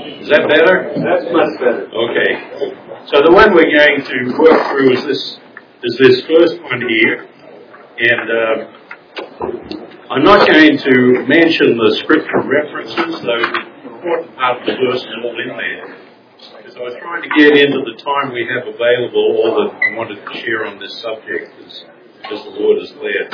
Is that better? That's much better. Okay. So the one we're going to work through is this first one here. And I'm not going to mention the scriptural references, though the important part of the verse is all in there. Because I was trying to get into the time we have available, all that I wanted to share on this subject as the Lord has led.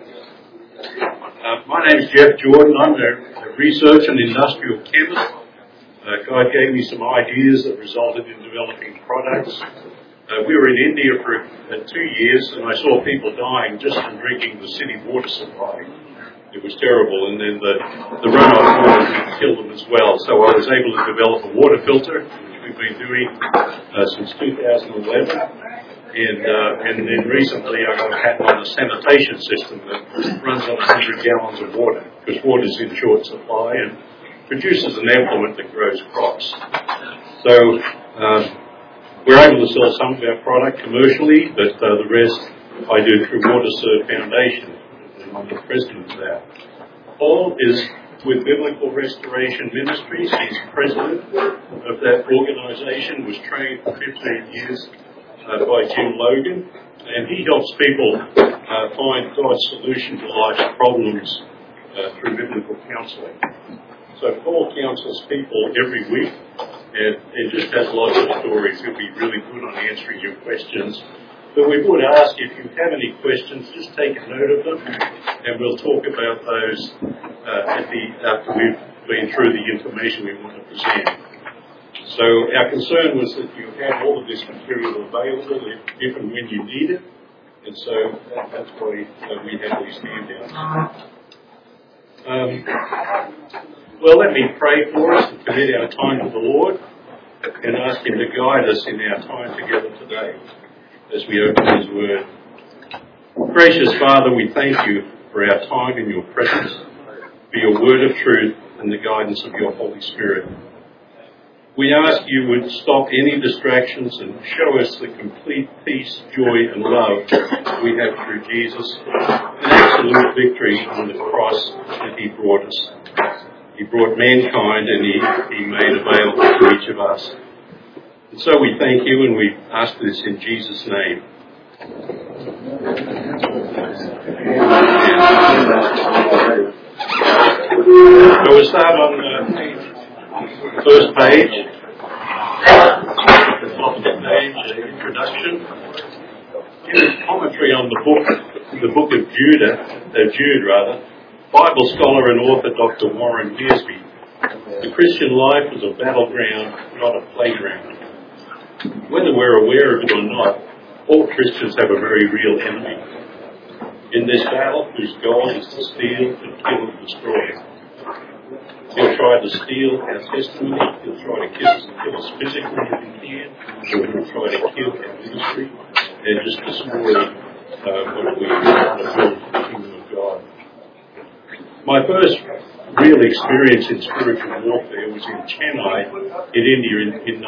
My name is Jeff Jordan. I'm a research and industrial chemist. God gave me some ideas that resulted in developing products. We were in India for 2 years, and I saw people dying just from drinking the city water supply. It was terrible, and then the runoff water would kill them as well. So I was able to develop a water filter, which we've been doing since 2011. And then recently I got a patent on a sanitation system that runs on 100 gallons of water, because water's in short supply and produces an effluent that grows crops. So we're able to sell some of our product commercially, but the rest I do through WaterServe Foundation, and I'm the president of that. Paul is with Biblical Restoration Ministries. He's president of that organization, was trained for 15 years by Jim Logan, and he helps people find God's solution to life's problems through biblical counseling. So Paul counsels people every week, and just has lots of stories. He'll be really good on answering your questions. But we would ask, if you have any questions, just take a note of them, and we'll talk about those after we've been through the information we want to present. So our concern was that you have all of this material available if and when you need it, and so that's why we have these handouts. Well, let me pray for us and commit our time to the Lord and ask Him to guide us in our time together today as we open His Word. Gracious Father, we thank You for our time in Your presence, for Your Word of truth and the guidance of Your Holy Spirit. We ask You would stop any distractions and show us the complete peace, joy and love we have through Jesus, an absolute victory on the cross that He brought us. He brought mankind, and He made available to each of us. And so we thank You, and we ask this in Jesus' name. So we'll start on the first page. At the top of the page, the introduction. Here is commentary on the book of Jude, Bible scholar and author Dr. Warren Wiersbe. The Christian life is a battleground, not a playground. Whether we're aware of it or not, all Christians have a very real enemy. In this battle, whose goal is to steal, and kill, and destroy. He'll try to steal our testimony, he'll try to kill us physically if he can, or he'll try to kill our ministry, and just destroy what we want to build for the kingdom of God. My first real experience in spiritual warfare was in Chennai, in India, in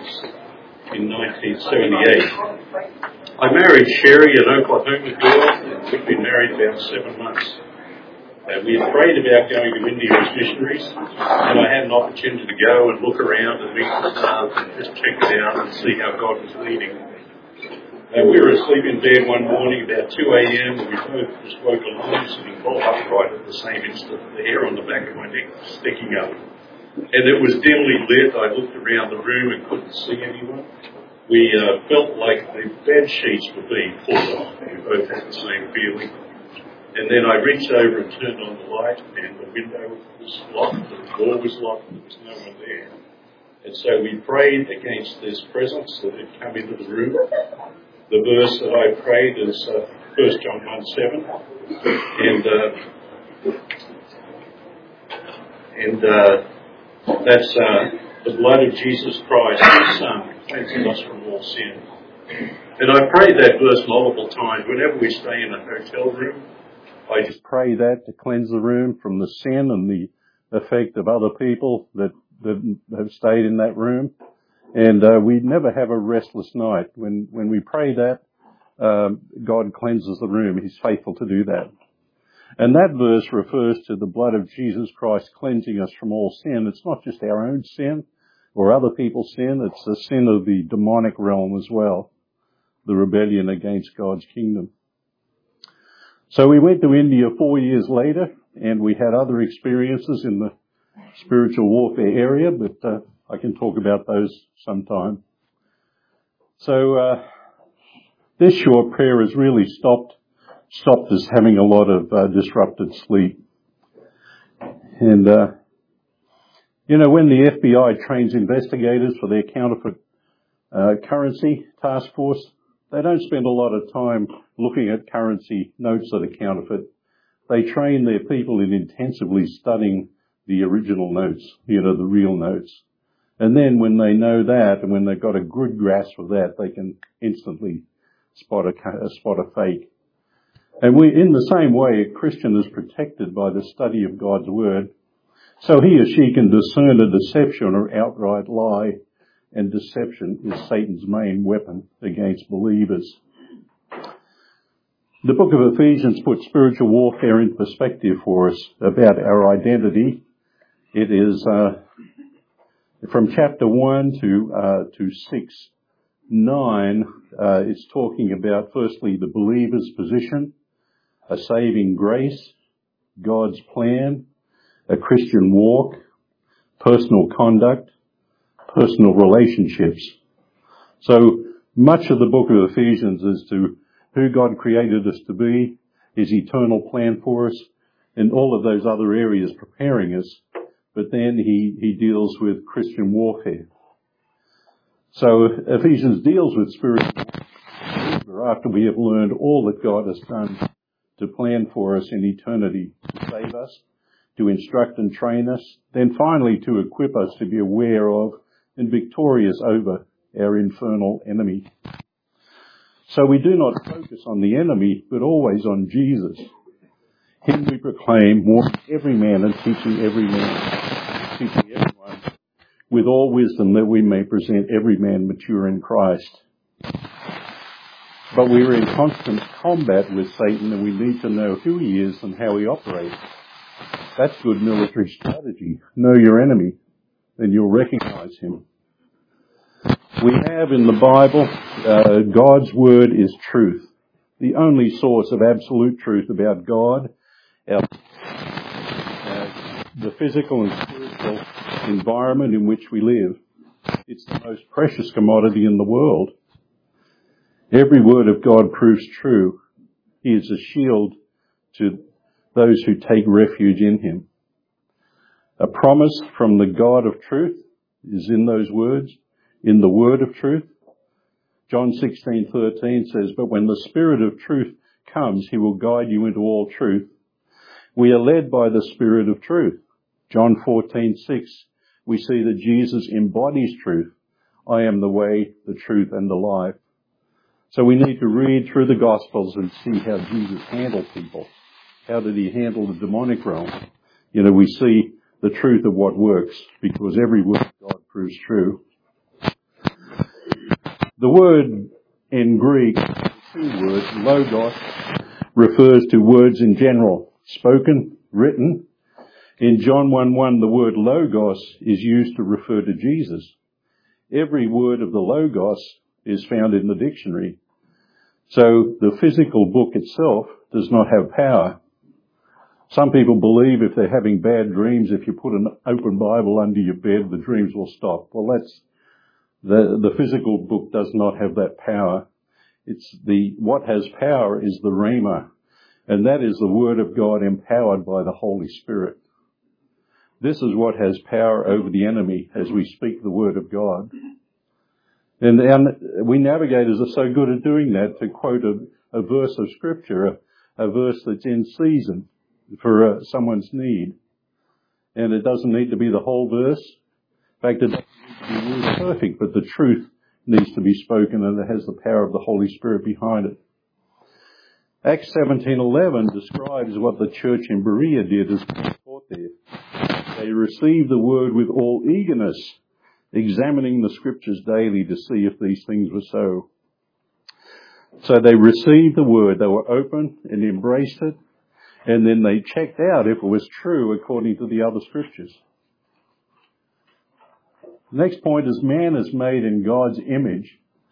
1978. I married Sherry, an Oklahoma girl, and we'd been married about 7 months. We had prayed about going to India as missionaries, and I had an opportunity to go and look around and meet the staff and just check it out and see how God was leading. We were asleep in bed one morning about 2 a.m. and we both just woke alone, sitting bolt upright at the same instant, the hair on the back of my neck sticking up. And it was dimly lit. I looked around the room and couldn't see anyone. We felt like the bed sheets were being pulled off. We both had the same feeling. And then I reached over and turned on the light, and the window was locked, the door was locked, and there was no one there. And so we prayed against this presence that had come into the room. The verse that I prayed is 1 John 1:7, and that's the blood of Jesus Christ, His Son, cleanses us from all sin. And I prayed that verse multiple times. Whenever we stay in a hotel room, I just pray that to cleanse the room from the sin and the effect of other people that have stayed in that room. And we never have a restless night. When we pray that, God cleanses the room. He's faithful to do that. And that verse refers to the blood of Jesus Christ cleansing us from all sin. It's not just our own sin, or other people's sin. It's the sin of the demonic realm as well, the rebellion against God's kingdom. So we went to India 4 years later, and we had other experiences in the spiritual warfare area, but I can talk about those sometime. So this short prayer has really stopped us having a lot of disrupted sleep. And when the FBI trains investigators for their counterfeit currency task force, they don't spend a lot of time looking at currency notes that are counterfeit. They train their people in intensively studying the original notes, the real notes. And then when they know that, and when they've got a good grasp of that, they can instantly spot a fake. And in the same way, a Christian is protected by the study of God's Word, so he or she can discern a deception or outright lie, and deception is Satan's main weapon against believers. The book of Ephesians puts spiritual warfare in perspective for us about our identity. It is from chapter 1 to 6:9. It's talking about, firstly, the believer's position, a saving grace, God's plan, a Christian walk, personal conduct, personal relationships. So much of the book of Ephesians is to who God created us to be, His eternal plan for us, and all of those other areas preparing us. But then he deals with Christian warfare. So Ephesians deals with spiritual warfare after we have learned all that God has done to plan for us in eternity, to save us, to instruct and train us, then finally to equip us to be aware of and victorious over our infernal enemy. So we do not focus on the enemy, but always on Jesus. Him we proclaim, warning every man and teaching everyone with all wisdom, that we may present every man mature in Christ. But we are in constant combat with Satan, and we need to know who he is and how he operates. That's good military strategy. Know your enemy, and you'll recognize him. We have in the Bible, God's Word is truth, the only source of absolute truth about God, the physical and spiritual environment in which we live. It's the most precious commodity in the world. Every word of God proves true. He is a shield to those who take refuge in him. A promise from the God of truth is in those words, in the word of truth. John 16:13 says, "But when the Spirit of truth comes, he will guide you into all truth." We are led by the Spirit of truth. John 14:6, we see that Jesus embodies truth. I am the way, the truth, and the life. So we need to read through the Gospels and see how Jesus handled people. How did he handle the demonic realm? We see the truth of what works, because every word of God proves true. The word in Greek, two words, logos, refers to words in general, spoken, written. In John 1:1, the word logos is used to refer to Jesus. Every word of the logos is found in the dictionary. So the physical book itself does not have power. Some people believe if they're having bad dreams, if you put an open Bible under your bed, the dreams will stop. Well, the physical book does not have that power. What has power is the Rhema, and that is the Word of God empowered by the Holy Spirit. This is what has power over the enemy as we speak the Word of God. And we navigators are so good at doing that, to quote a verse of Scripture, a verse that's in season for someone's need. And it doesn't need to be the whole verse. In fact, it doesn't need to be really perfect, but the truth needs to be spoken, and it has the power of the Holy Spirit behind it. Acts 17:11 describes what the church in Berea did as taught there. They received the word with all eagerness, examining the Scriptures daily to see if these things were so. So they received the word, they were open and embraced it, and then they checked out if it was true according to the other Scriptures. The next point is man is made in God's image.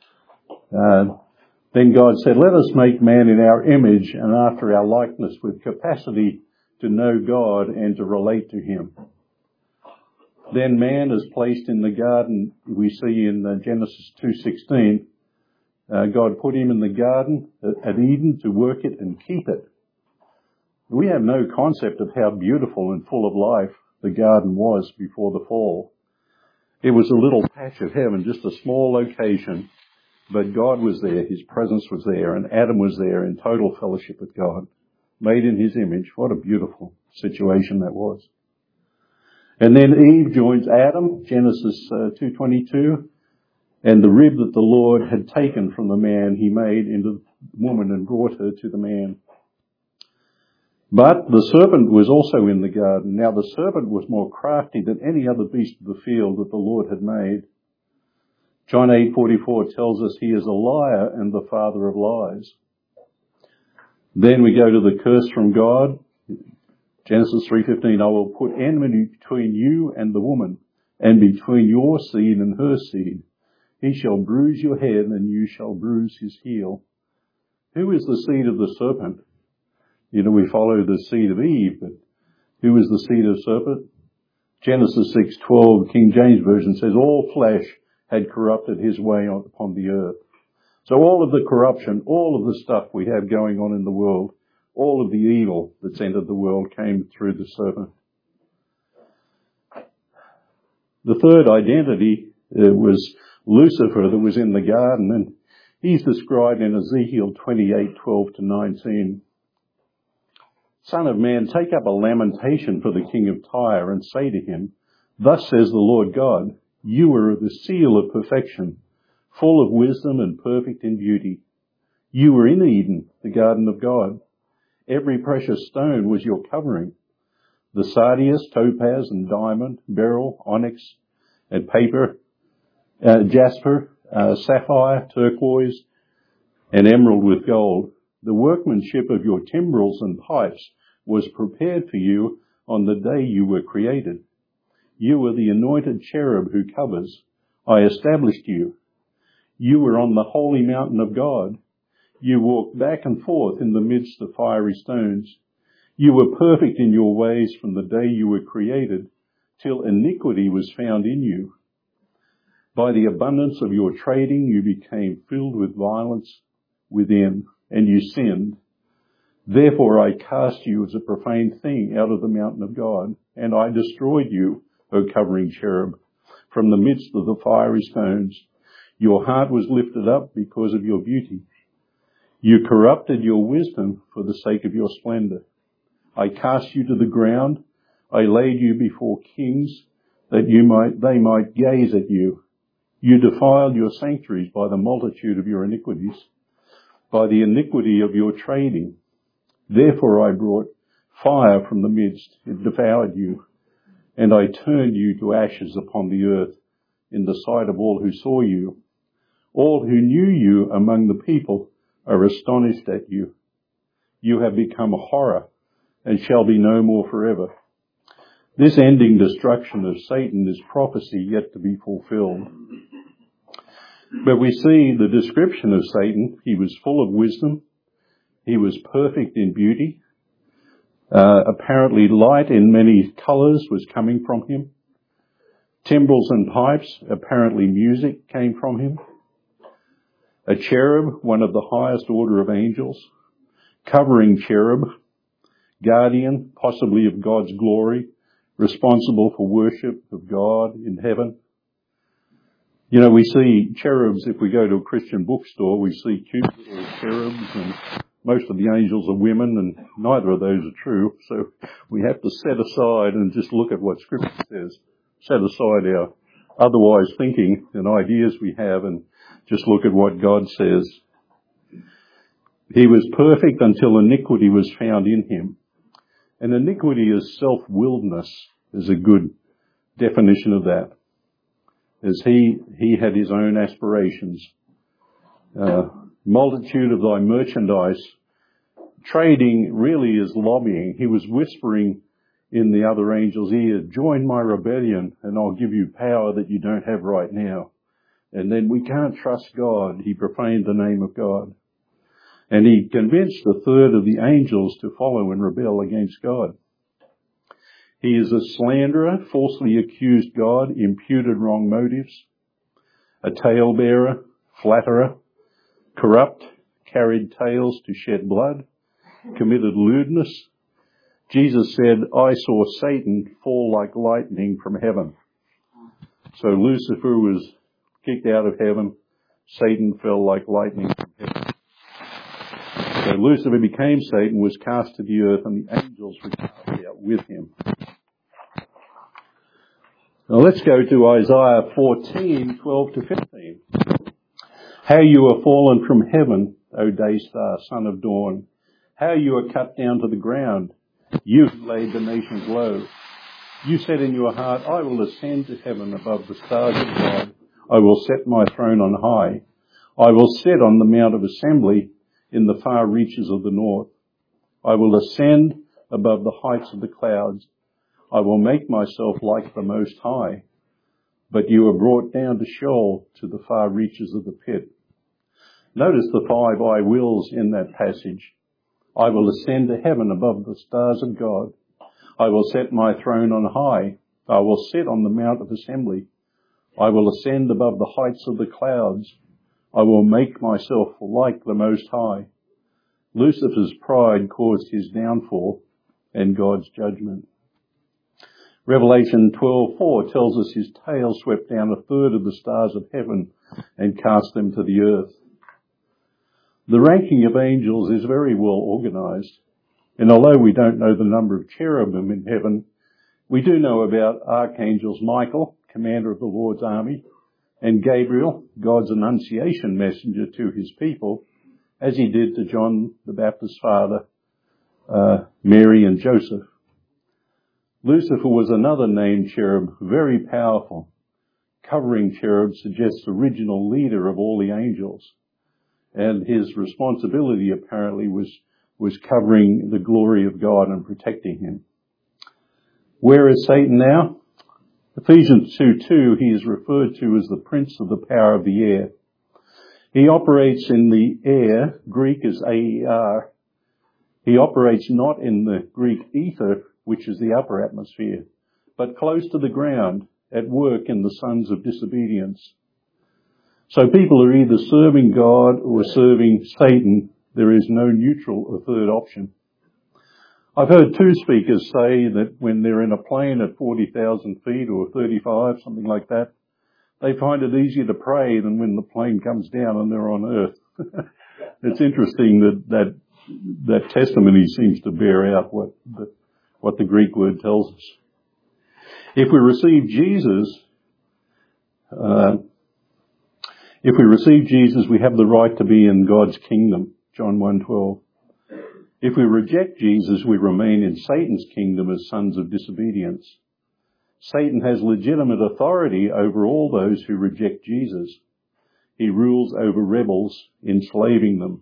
Then God said, let us make man in our image and after our likeness, with capacity to know God and to relate to him. Then man is placed in the garden. We see in Genesis 2:16, God put him in the garden at Eden to work it and keep it. We have no concept of how beautiful and full of life the garden was before the fall. It was a little patch of heaven, just a small location, but God was there, his presence was there, and Adam was there in total fellowship with God, made in his image. What a beautiful situation that was. And then Eve joins Adam, Genesis 2:22, and the rib that the Lord had taken from the man he made into the woman and brought her to the man. But the serpent was also in the garden. Now the serpent was more crafty than any other beast of the field that the Lord had made. John 8:44 tells us he is a liar and the father of lies. Then we go to the curse from God. Genesis 3:15, I will put enmity between you and the woman, and between your seed and her seed. He shall bruise your head, and you shall bruise his heel. Who is the seed of the serpent? You know, we follow the seed of Eve, but who is the seed of the serpent? Genesis 6:12, King James Version says, all flesh had corrupted his way upon the earth. So all of the corruption, all of the stuff we have going on in the world, all of the evil that's entered the world came through the serpent. The third identity was Lucifer that was in the garden, and he's described in Ezekiel 28:12-19. Son of man, take up a lamentation for the king of Tyre and say to him, thus says the Lord God, you are the seal of perfection, full of wisdom and perfect in beauty. You were in Eden, the garden of God. Every precious stone was your covering. The sardius, topaz and diamond, beryl, onyx and jasper, sapphire, turquoise and emerald with gold. The workmanship of your timbrels and pipes was prepared for you on the day you were created. You were the anointed cherub who covers. I established you. You were on the holy mountain of God. You walked back and forth in the midst of fiery stones. You were perfect in your ways from the day you were created, till iniquity was found in you. By the abundance of your trading, you became filled with violence within, and you sinned. Therefore I cast you as a profane thing out of the mountain of God, and I destroyed you, O covering cherub, from the midst of the fiery stones. Your heart was lifted up because of your beauty. You corrupted your wisdom for the sake of your splendor. I cast you to the ground. I laid you before kings that they might gaze at you. You defiled your sanctuaries by the multitude of your iniquities, by the iniquity of your trading. Therefore I brought fire from the midst. It devoured you, and I turned you to ashes upon the earth in the sight of all who saw you. All who knew you among the people are astonished at you. You have become a horror and shall be no more forever. This ending destruction of Satan is prophecy yet to be fulfilled. But we see the description of Satan. He was full of wisdom. He was perfect in beauty. Apparently light in many colors was coming from him. Timbrels and pipes, apparently music, came from him. A cherub, one of the highest order of angels. Covering cherub, guardian, possibly of God's glory, responsible for worship of God in heaven. You know, we see cherubs, if we go to a Christian bookstore, we see cute little cherubs, and most of the angels are women, and neither of those are true. So we have to set aside and just look at what Scripture says. Set aside our otherwise thinking and ideas we have and just look at what God says. He was perfect until iniquity was found in him. And iniquity is self-willedness, is a good definition of that. As he had his own aspirations. Multitude of thy merchandise. Trading really is lobbying. He was whispering in the other angel's ear, join my rebellion and I'll give you power that you don't have right now. And then we can't trust God. He profaned the name of God. And he convinced a third of the angels to follow and rebel against God. He is a slanderer, falsely accused God, imputed wrong motives, a talebearer, flatterer, corrupt, carried tales to shed blood, committed lewdness. Jesus said, I saw Satan fall like lightning from heaven. So Lucifer was kicked out of heaven. Satan fell like lightning from heaven. So Lucifer became Satan, was cast to the earth, and the angels were cast out with him. Now let's go to Isaiah 14:12 to 15. How you are fallen from heaven, O day star, son of dawn. How you are cut down to the ground. You laid the nations low. You said in your heart, I will ascend to heaven above the stars of God. I will set my throne on high. I will sit on the mount of assembly in the far reaches of the north. I will ascend above the heights of the clouds. I will make myself like the Most High. But you are brought down to Sheol, to the far reaches of the pit. Notice the 5 I wills in that passage. I will ascend to heaven above the stars of God. I will set my throne on high. I will sit on the mount of assembly. I will ascend above the heights of the clouds. I will make myself like the Most High. Lucifer's pride caused his downfall and God's judgment. Revelation 12:4 tells us his tail swept down a third of the stars of heaven and cast them to the earth. The ranking of angels is very well organized, and although we don't know the number of cherubim in heaven, we do know about archangels Michael, commander of the Lord's army, and Gabriel, God's annunciation messenger to his people, as he did to John the Baptist's father, Mary and Joseph. Lucifer was another named cherub, very powerful. Covering cherub suggests original leader of all the angels. And his responsibility apparently was covering the glory of God and protecting him. Where is Satan now? Ephesians 2:2, he is referred to as the prince of the power of the air. He operates in the air, Greek is aer. He operates not in the Greek ether, which is the upper atmosphere, but close to the ground, at work in the sons of disobedience. So people are either serving God or serving Satan. There is no neutral or third option. I've heard 2 speakers say that when they're in a plane at 40,000 feet or 35, something like that, they find it easier to pray than when the plane comes down and they're on earth. It's interesting that testimony seems to bear out what the Greek word tells us. If we receive Jesus, we have the right to be in God's kingdom, John 1:12. If we reject Jesus, we remain in Satan's kingdom as sons of disobedience. Satan has legitimate authority over all those who reject Jesus. He rules over rebels, enslaving them.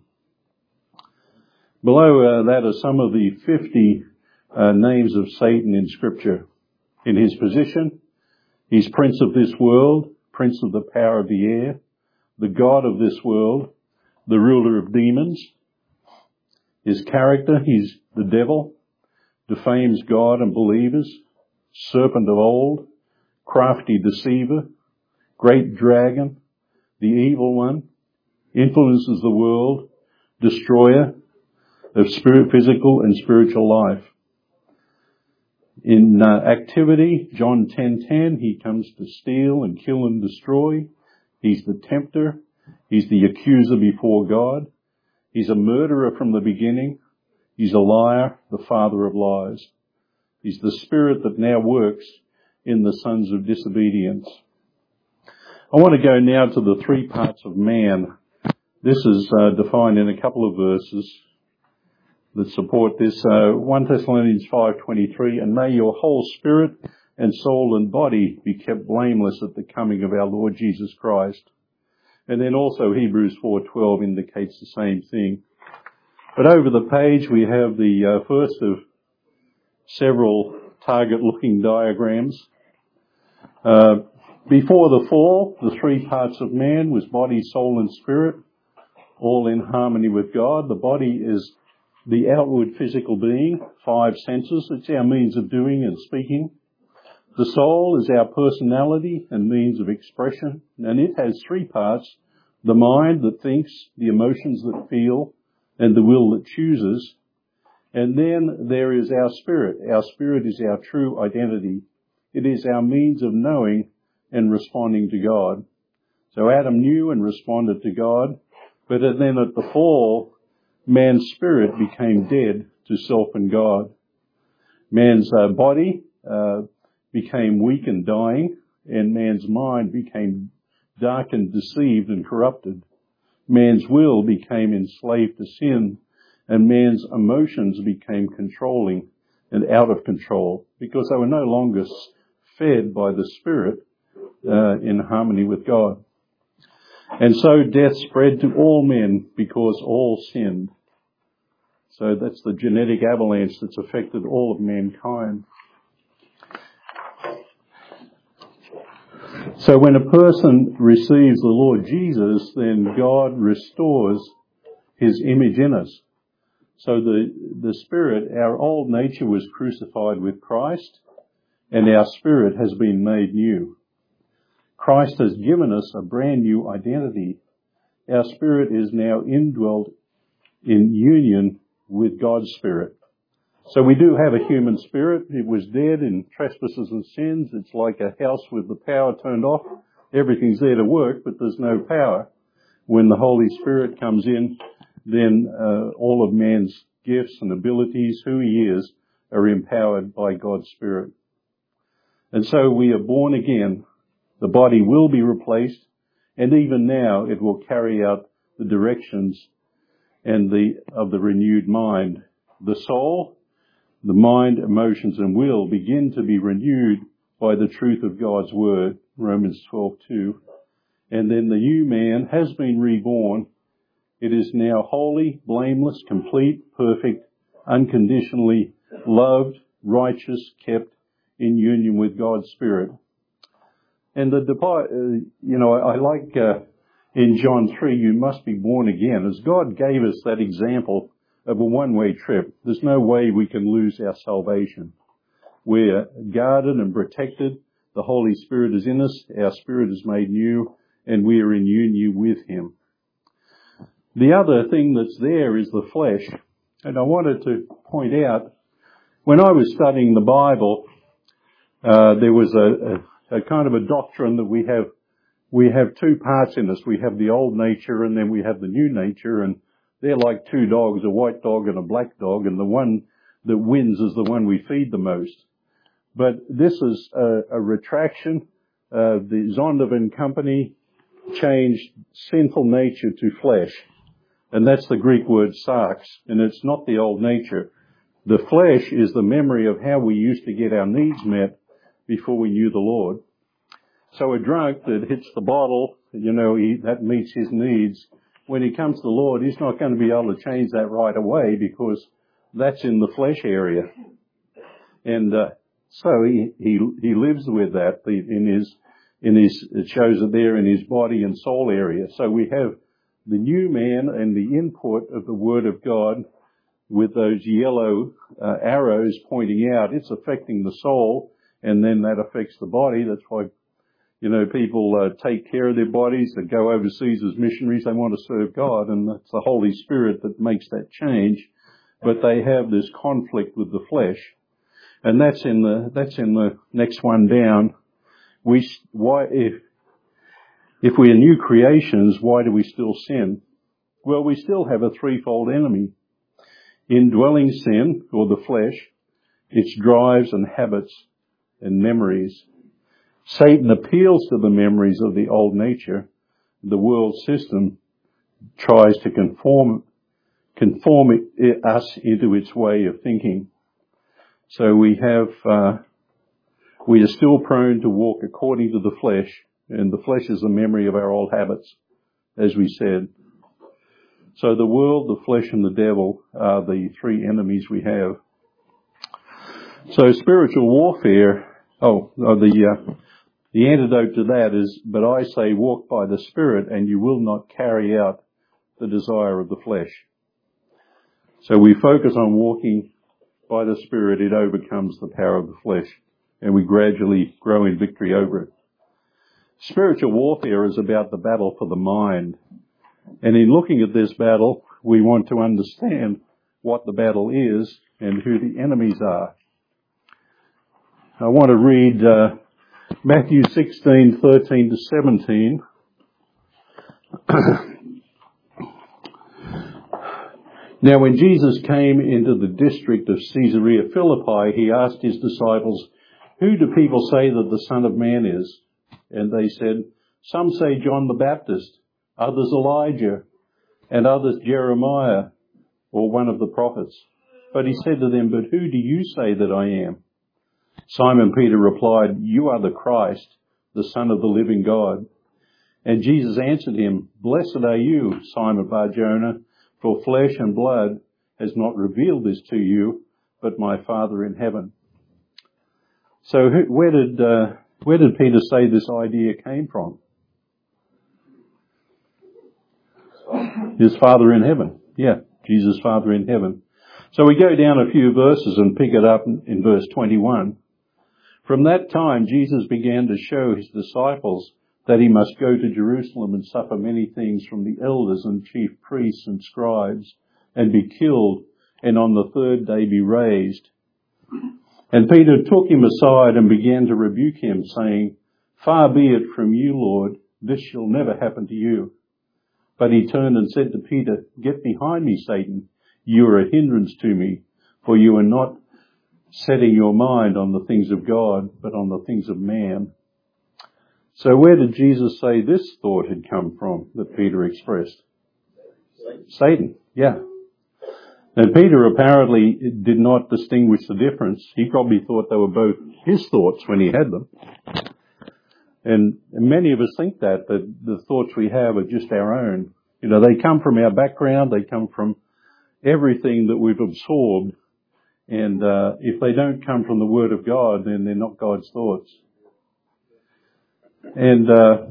Below that are some of the 50 names of Satan in Scripture. In his position, he's prince of this world, prince of the power of the air, the god of this world, the ruler of demons. His character, he's the devil, defames God and believers, serpent of old, crafty deceiver, great dragon, the evil one, influences the world, destroyer of physical and spiritual life. In activity, John 10:10, he comes to steal and kill and destroy. He's the tempter. He's the accuser before God. He's a murderer from the beginning. He's a liar, the father of lies. He's the spirit that now works in the sons of disobedience. I want to go now to the 3 parts of man. This is defined in a couple of verses that support this. 1 Thessalonians 5:23, and may your whole spirit and soul and body be kept blameless at the coming of our Lord Jesus Christ. And then also Hebrews 4:12 indicates the same thing. But over the page we have the first of several target-looking diagrams. Before the fall, the three parts of man was body, soul and spirit, all in harmony with God. The body is the outward physical being, 5 senses. It's our means of doing and speaking. The soul is our personality and means of expression, and it has 3 parts: the mind that thinks, the emotions that feel, and the will that chooses. And then there is our spirit. Our spirit is our true identity. It is our means of knowing and responding to God. So Adam knew and responded to God, but then at the fall, man's spirit became dead to self and God. Man's body became weak and dying, and man's mind became darkened, deceived and corrupted. Man's will became enslaved to sin, and man's emotions became controlling and out of control because they were no longer fed by the Spirit in harmony with God. And so death spread to all men because all sinned. So that's the genetic avalanche that's affected all of mankind. So when a person receives the Lord Jesus, then God restores His image in us. So the Spirit, our old nature was crucified with Christ, and our spirit has been made new. Christ has given us a brand new identity. Our spirit is now indwelt in union with God's Spirit. So we do have a human spirit. It was dead in trespasses and sins. It's like a house with the power turned off. Everything's there to work, but there's no power. When the Holy Spirit comes in, then all of man's gifts and abilities, who he is, are empowered by God's Spirit. And so we are born again. The body will be replaced, and even now it will carry out the directions and of the renewed mind. The soul, the mind, emotions and will begin to be renewed by the truth of God's Word, Romans 12:2. And then the new man has been reborn. It is now holy, blameless, complete, perfect, unconditionally loved, righteous, kept in union with God's Spirit. And I like in John 3, you must be born again. As God gave us that example of a one-way trip, there's no way we can lose our salvation. We're guarded and protected. The Holy Spirit is in us. Our spirit is made new, and we are in union with Him. The other thing that's there is the flesh. And I wanted to point out, when I was studying the Bible, there was a kind of a doctrine that we have 2 parts in us. We have the old nature and then we have the new nature, and they're like 2 dogs, a white dog and a black dog, and the one that wins is the one we feed the most. But this is a retraction. The Zondervan Company changed sinful nature to flesh. And that's the Greek word sarx, and it's not the old nature. The flesh is the memory of how we used to get our needs met before we knew the Lord. So a drunk that hits the bottle, that meets his needs. When he comes to the Lord, he's not going to be able to change that right away because that's in the flesh area. And so he lives with that it shows it there in his body and soul area. So we have the new man and the input of the Word of God with those yellow arrows pointing out. It's affecting the soul, and then that affects the body. That's why, people take care of their bodies. They go overseas as missionaries. They want to serve God, and that's the Holy Spirit that makes that change. But they have this conflict with the flesh, and that's in the next one down. If we are new creations, why do we still sin? Well, we still have a threefold enemy. Indwelling sin, or the flesh, its drives and habits and memories. Satan appeals to the memories of the old nature. The world system tries to conform us into its way of thinking. So we are still prone to walk according to the flesh, and the flesh is the memory of our old habits, as we said. So the world, the flesh, and the devil are the 3 enemies we have. So spiritual warfare, the antidote to that is, but I say walk by the Spirit and you will not carry out the desire of the flesh. So we focus on walking by the Spirit, it overcomes the power of the flesh, and we gradually grow in victory over it. Spiritual warfare is about the battle for the mind. And in looking at this battle, we want to understand what the battle is and who the enemies are. I want to read Matthew 16:13 to 17. Now when Jesus came into the district of Caesarea Philippi, he asked his disciples, "Who do people say that the Son of Man is?" And they said, "Some say John the Baptist, others Elijah, and others Jeremiah, or one of the prophets." But he said to them, "But who do you say that I am?" Simon Peter replied, "You are the Christ, the Son of the living God." And Jesus answered him, "Blessed are you, Simon Bar-Jonah, for flesh and blood has not revealed this to you, but my Father in heaven." So where did Peter say this idea came from? His Father in heaven. Yeah, Jesus' Father in heaven. So we go down a few verses and pick it up in verse 21. From that time, Jesus began to show his disciples that he must go to Jerusalem and suffer many things from the elders and chief priests and scribes, and be killed, and on the third day be raised. And Peter took him aside and began to rebuke him, saying, "Far be it from you, Lord, this shall never happen to you." But he turned and said to Peter, "Get behind me, Satan. You are a hindrance to me, for you are not setting your mind on the things of God, but on the things of man." So where did Jesus say this thought had come from that Peter expressed? Satan, yeah. And Peter apparently did not distinguish the difference. He probably thought they were both his thoughts when he had them. And many of us think that the thoughts we have are just our own. You know, they come from our background, they come from everything that we've absorbed. And if they don't come from the Word of God, then they're not God's thoughts. And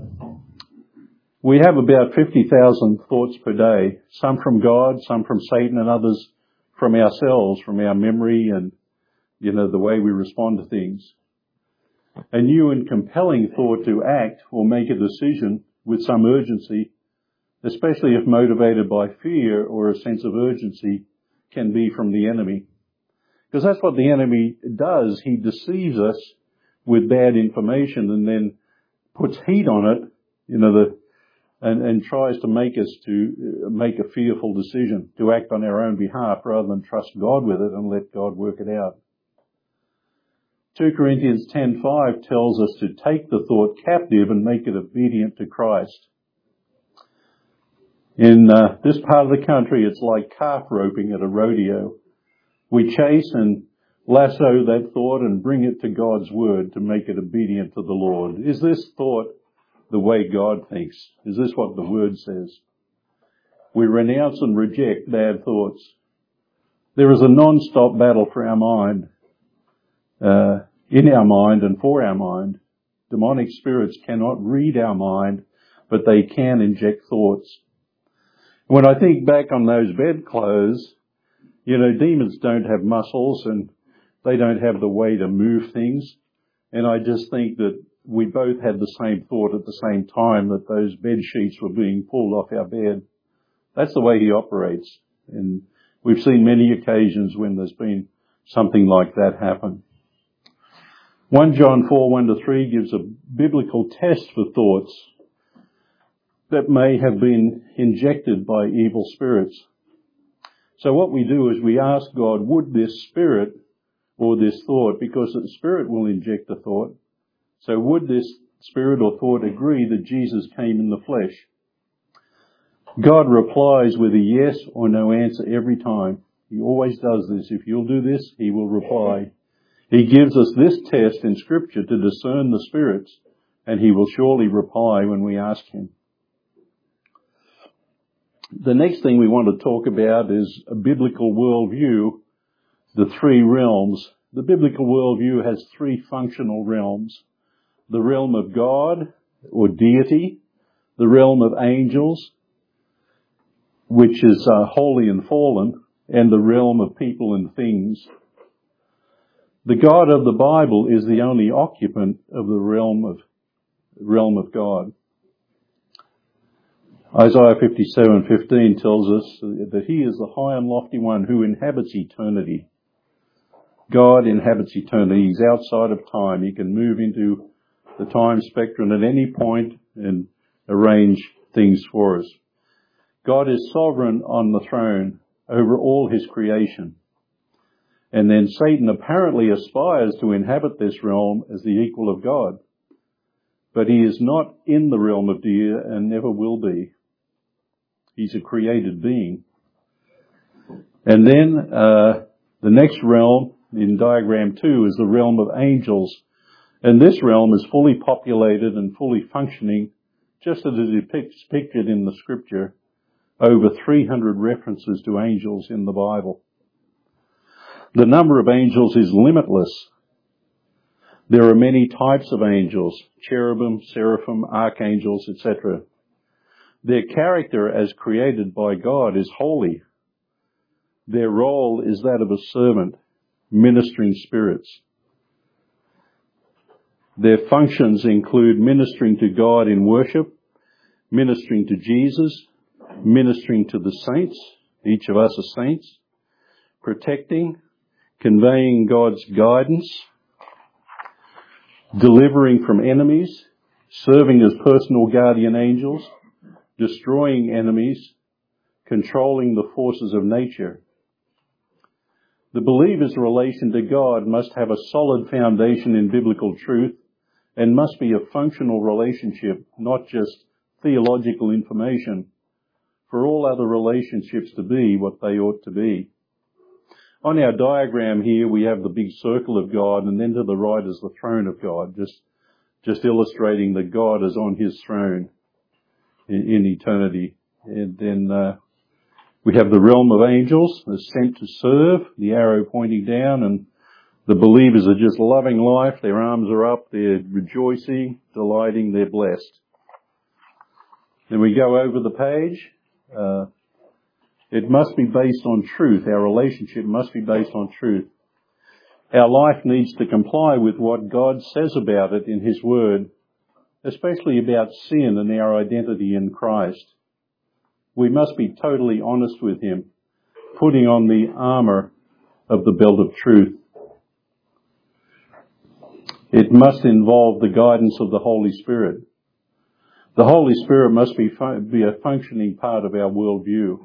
we have about 50,000 thoughts per day, some from God, some from Satan, and others from ourselves, from our memory and, the way we respond to things. A new and compelling thought to act or make a decision with some urgency, especially if motivated by fear or a sense of urgency, can be from the enemy. Because that's what the enemy does. He deceives us with bad information and then puts heat on it, and tries to make us to make a fearful decision, to act on our own behalf rather than trust God with it and let God work it out. 2 Corinthians 10:5 tells us to take the thought captive and make it obedient to Christ. In this part of the country, it's like calf roping at a rodeo. We chase and lasso that thought and bring it to God's Word to make it obedient to the Lord. Is this thought the way God thinks? Is this what the Word says? We renounce and reject bad thoughts. There is a non-stop battle for our mind, in our mind and for our mind. Demonic spirits cannot read our mind, but they can inject thoughts. When I think back on those bedclothes, demons don't have muscles and they don't have the way to move things. And I just think that we both had the same thought at the same time, that those bed sheets were being pulled off our bed. That's the way he operates. And we've seen many occasions when there's been something like that happen. 1 John 4:1-3 gives a biblical test for thoughts that may have been injected by evil spirits. So what we do is we ask God, would this spirit or this thought, because the spirit will inject the thought, so would this spirit or thought agree that Jesus came in the flesh? God replies with a yes or no answer every time. He always does this. If you'll do this, he will reply. He gives us this test in Scripture to discern the spirits, and he will surely reply when we ask him. The next thing we want to talk about is a biblical worldview, the three realms The biblical worldview has three functional realms. The realm of God, or deity, the realm of angels, which is holy and fallen, and the realm of people and things. The God of the Bible is the only occupant of the realm of God. Isaiah 57:15 tells us that He is the high and lofty one who inhabits eternity. God inhabits eternity. He's outside of time. He can move into the time spectrum at any point and arrange things for us. God is sovereign on the throne over all His creation. And then Satan apparently aspires to inhabit this realm as the equal of God. But he is not in the realm of deity and never will be. He's a created being. And then the next realm in diagram 2 is the realm of angels. And this realm is fully populated and fully functioning, just as it is pictured in the scripture. Over 300 references to angels in the Bible. The number of angels is limitless. There are many types of angels, cherubim, seraphim, archangels, etc. Their character as created by God is holy. Their role is that of a servant, ministering spirits. Their functions include ministering to God in worship, ministering to Jesus, ministering to the saints, each of us are saints, protecting, conveying God's guidance, delivering from enemies, serving as personal guardian angels, destroying enemies, controlling the forces of nature. The believer's relation to God must have a solid foundation in biblical truth and must be a functional relationship, not just theological information, for all other relationships to be what they ought to be. On our diagram here, we have the big circle of God, and then to the right is the throne of God, just illustrating that God is on His throne in eternity. And then we have the realm of angels, they're sent to serve, the arrow pointing down, and the believers are just loving life, their arms are up, they're rejoicing, delighting, they're blessed. Then we go over the page. It must be based on truth. Our relationship must be based on truth. Our life needs to comply with what God says about it in His Word, especially about sin and our identity in Christ. We must be totally honest with Him, putting on the armour of the belt of truth. It must involve the guidance of the Holy Spirit. The Holy Spirit must be a functioning part of our worldview.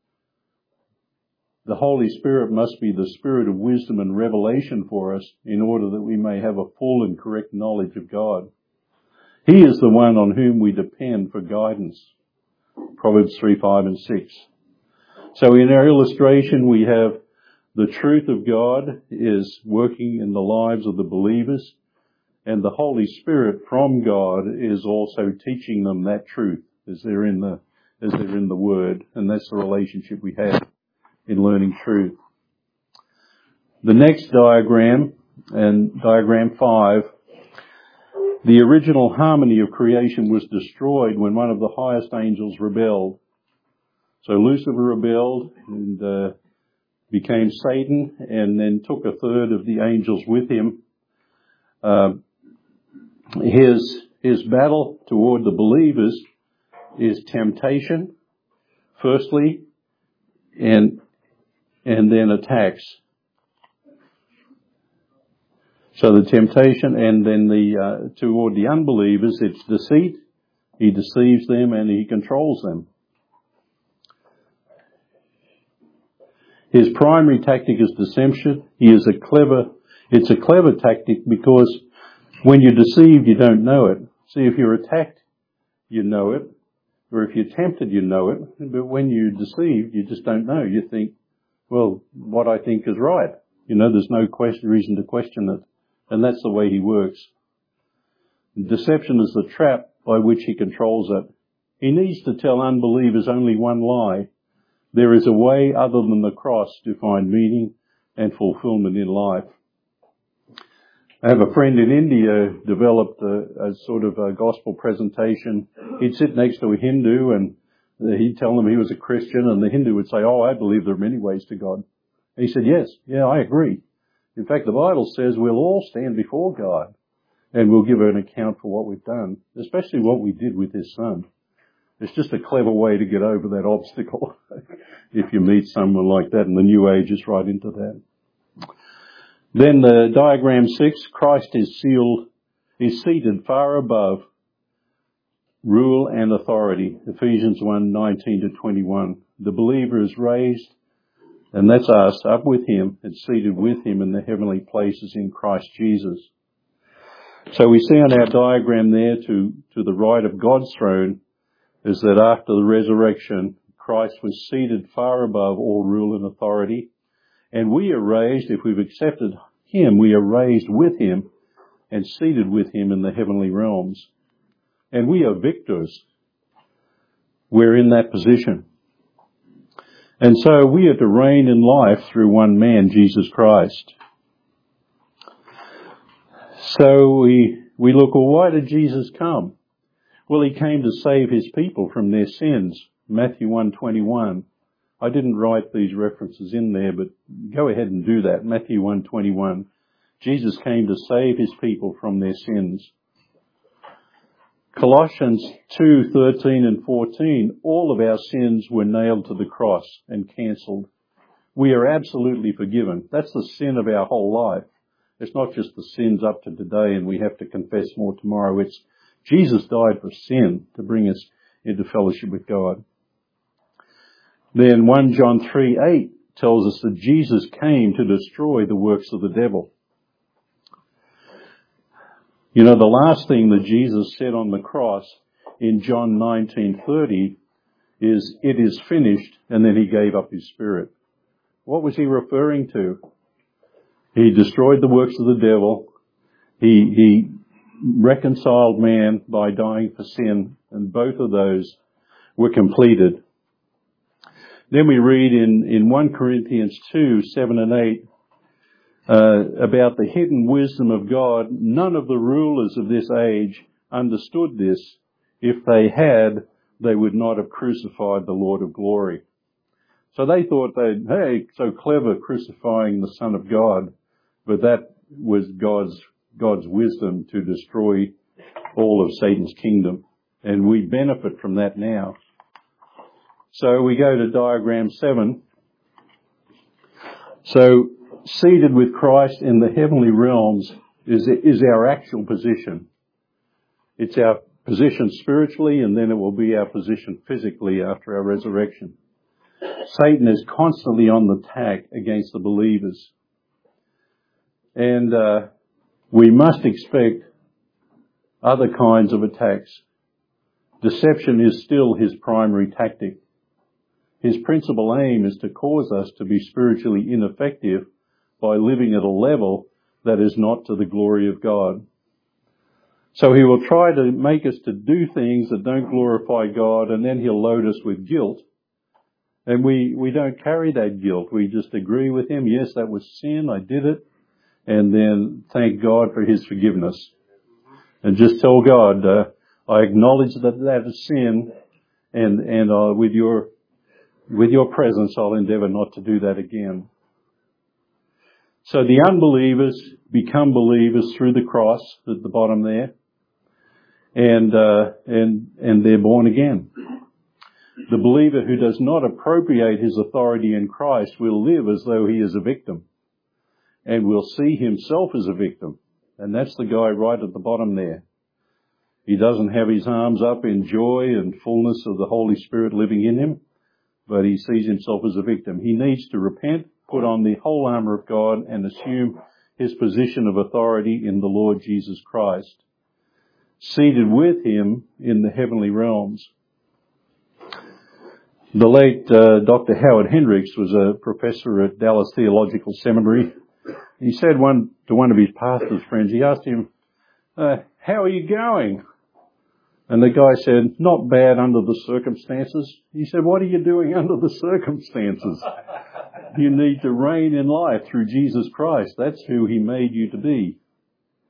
The Holy Spirit must be the Spirit of wisdom and revelation for us in order that we may have a full and correct knowledge of God. He is the one on whom we depend for guidance. Proverbs 3, 5 and 6. So in our illustration we have the truth of God is working in the lives of the believers, and the Holy Spirit from God is also teaching them that truth as they're in the Word, and that's the relationship we have in learning truth. The next diagram, and diagram 5, the original harmony of creation was destroyed when one of the highest angels rebelled. So Lucifer rebelled and became Satan, and then took a third of the angels with him. His battle toward the believers is temptation, firstly, and then attacks. So the temptation, and then toward the unbelievers, it's deceit. He deceives them and he controls them. His primary tactic is deception. It's a clever tactic because when you're deceived, you don't know it. See, if you're attacked, you know it. Or if you're tempted, you know it. But when you're deceived, you just don't know. You think, well, what I think is right. There's no reason to question it. And that's the way he works. Deception is the trap by which he controls it. He needs to tell unbelievers only one lie. There is a way other than the cross to find meaning and fulfillment in life. I have a friend in India who developed a sort of a gospel presentation. He'd sit next to a Hindu and he'd tell them he was a Christian, and the Hindu would say, "Oh, I believe there are many ways to God." And he said, "Yes, yeah, I agree. In fact, the Bible says we'll all stand before God and we'll give an account for what we've done, especially what we did with His Son." It's just a clever way to get over that obstacle if you meet someone like that, and the New Age is right into that. Then the diagram 6, Christ is seated far above rule and authority. Ephesians 1:19-21. The believer is raised, and that's us, up with Him and seated with Him in the heavenly places in Christ Jesus. So we see on our diagram there to the right of God's throne is that after the resurrection, Christ was seated far above all rule and authority. And we are raised, if we've accepted Him, we are raised with Him and seated with Him in the heavenly realms. And we are victors. We're in that position. And so we are to reign in life through one man, Jesus Christ. So we look, well, why did Jesus come? Well, He came to save His people from their sins. Matthew 1:21. I didn't write these references in there, but go ahead and do that. Matthew 1:21. Jesus came to save His people from their sins. Colossians 2:13 and 14. All of our sins were nailed to the cross and cancelled. We are absolutely forgiven. That's the sin of our whole life. It's not just the sins up to today and we have to confess more tomorrow. It's Jesus died for sin to bring us into fellowship with God. Then 1 John 3:8 tells us that Jesus came to destroy the works of the devil. You know, the last thing that Jesus said on the cross in John 19:30 is, "It is finished," and then He gave up His Spirit. What was He referring to? He destroyed the works of the devil. He reconciled man by dying for sin, and both of those were completed. Then we read in 1 Corinthians 2:7 and 8 about the hidden wisdom of God. None of the rulers of this age understood this. If they had, they would not have crucified the Lord of glory. So they thought hey, so clever crucifying the Son of God, but that was God's wisdom to destroy all of Satan's kingdom. And we benefit from that now. So we go to diagram 7. So seated with Christ in the heavenly realms is our actual position. It's our position spiritually, and then it will be our position physically after our resurrection. Satan is constantly on the attack against the believers. And we must expect other kinds of attacks. Deception is still his primary tactic. His principal aim is to cause us to be spiritually ineffective by living at a level that is not to the glory of God. So he will try to make us to do things that don't glorify God, and then he'll load us with guilt. And we don't carry that guilt. We just agree with him. Yes, that was sin. I did it. And then thank God for his forgiveness. And just tell God, I acknowledge that is sin, and with your presence, I'll endeavour not to do that again. So the unbelievers become believers through the cross at the bottom there, and they're born again. The believer who does not appropriate his authority in Christ will live as though he is a victim, and will see himself as a victim. And that's the guy right at the bottom there. He doesn't have his arms up in joy and fullness of the Holy Spirit living in him, but he sees himself as a victim. He needs to repent, put on the whole armour of God, and assume his position of authority in the Lord Jesus Christ, seated with him in the heavenly realms. The late Dr. Howard Hendricks was a professor at Dallas Theological Seminary. He said to one of his pastor's friends, he asked him, how are you going? And the guy said, not bad under the circumstances. He said, what are you doing under the circumstances? You need to reign in life through Jesus Christ. That's who he made you to be.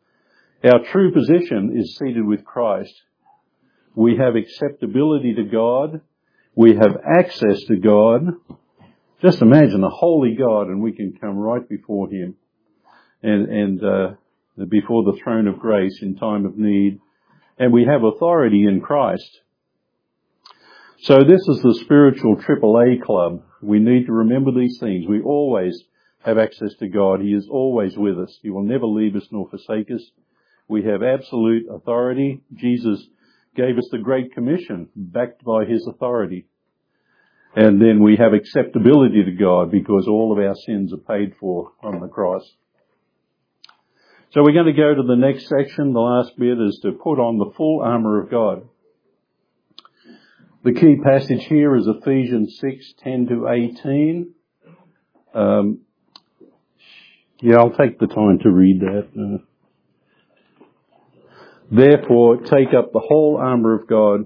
Our true position is seated with Christ. We have acceptability to God. We have access to God. Just imagine a holy God, and we can come right before Him and before the throne of grace in time of need. And we have authority in Christ. So this is the spiritual AAA club. We need to remember these things. We always have access to God. He is always with us. He will never leave us nor forsake us. We have absolute authority. Jesus gave us the Great Commission, backed by His authority. And then we have acceptability to God because all of our sins are paid for on the cross. So we're going to go to the next section. The last bit is to put on the full armour of God. The key passage here is Ephesians 6:10 to 18. I'll take the time to read that. Therefore, take up the whole armour of God.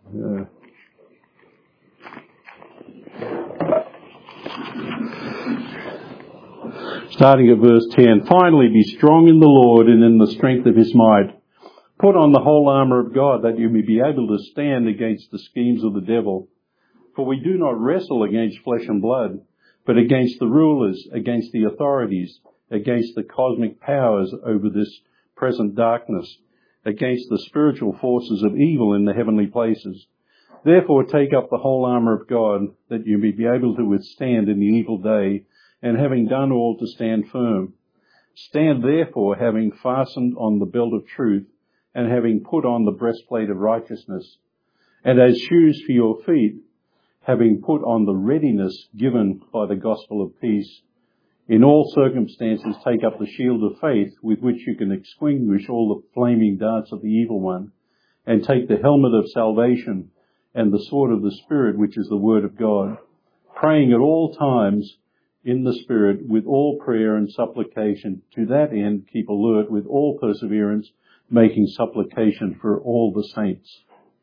Starting at verse 10. Finally, be strong in the Lord and in the strength of His might. Put on the whole armour of God that you may be able to stand against the schemes of the devil. For we do not wrestle against flesh and blood, but against the rulers, against the authorities, against the cosmic powers over this present darkness, against the spiritual forces of evil in the heavenly places. Therefore take up the whole armour of God, that you may be able to withstand in the evil day, and having done all, to stand firm. Stand therefore, having fastened on the belt of truth, and having put on the breastplate of righteousness, and as shoes for your feet, having put on the readiness given by the gospel of peace. In all circumstances take up the shield of faith, with which you can extinguish all the flaming darts of the evil one, and take the helmet of salvation and the sword of the Spirit, which is the word of God, praying at all times in the Spirit with all prayer and supplication. To that end keep alert with all perseverance, making supplication for all the saints.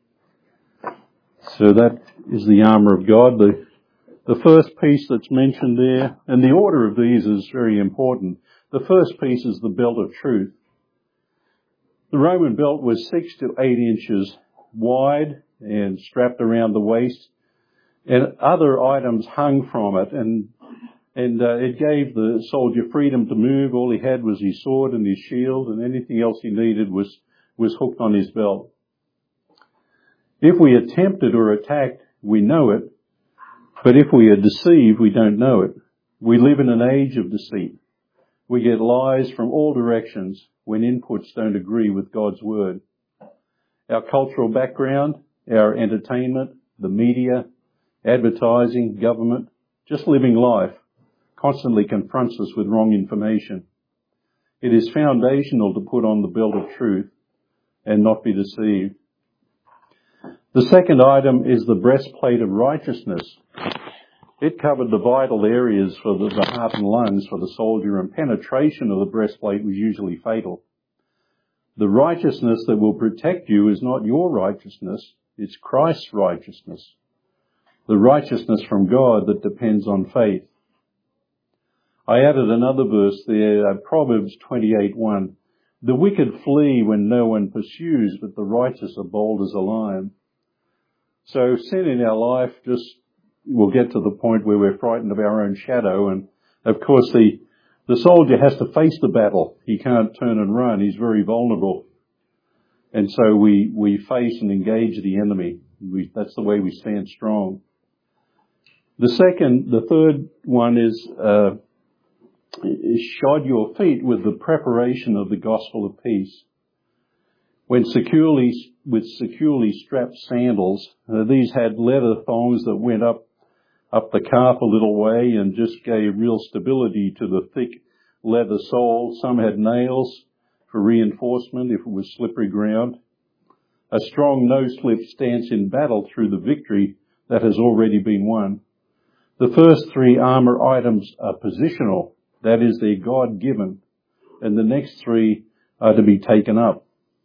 So that is the armour of God. The first piece that's mentioned there, and the order of these is very important. The first piece is the belt of truth. The Roman belt was 6 to 8 inches wide and strapped around the waist, and other items hung from it, and it gave the soldier freedom to move. All he had was his sword and his shield, and anything else he needed was hooked on his belt. If we are tempted or attacked, we know it, but if we are deceived, we don't know it. We live in an age of deceit. We get lies from all directions when inputs don't agree with God's word. Our cultural background, our entertainment, the media, advertising, government, just living life constantly confronts us with wrong information. It is foundational to put on the belt of truth and not be deceived. The second item is the breastplate of righteousness. It covered the vital areas for the heart and lungs for the soldier, and penetration of the breastplate was usually fatal. The righteousness that will protect you is not your righteousness, it's Christ's righteousness. The righteousness from God that depends on faith. I added another verse there, Proverbs 28:1. The wicked flee when no one pursues, but the righteous are bold as a lion. So sin in our life will get to the point where we're frightened of our own shadow, and of course the soldier has to face the battle. He can't turn and run. He's very vulnerable. And so we face and engage the enemy. That's the way we stand strong. The third one is shod your feet with the preparation of the gospel of peace. With securely strapped sandals, these had leather thongs that went up the calf a little way and just gave real stability to the thick leather sole. Some had nails for reinforcement if it was slippery ground. A strong no-slip stance in battle through the victory that has already been won. The first three armour items are positional, that is, they're God-given, and the next three are to be taken up.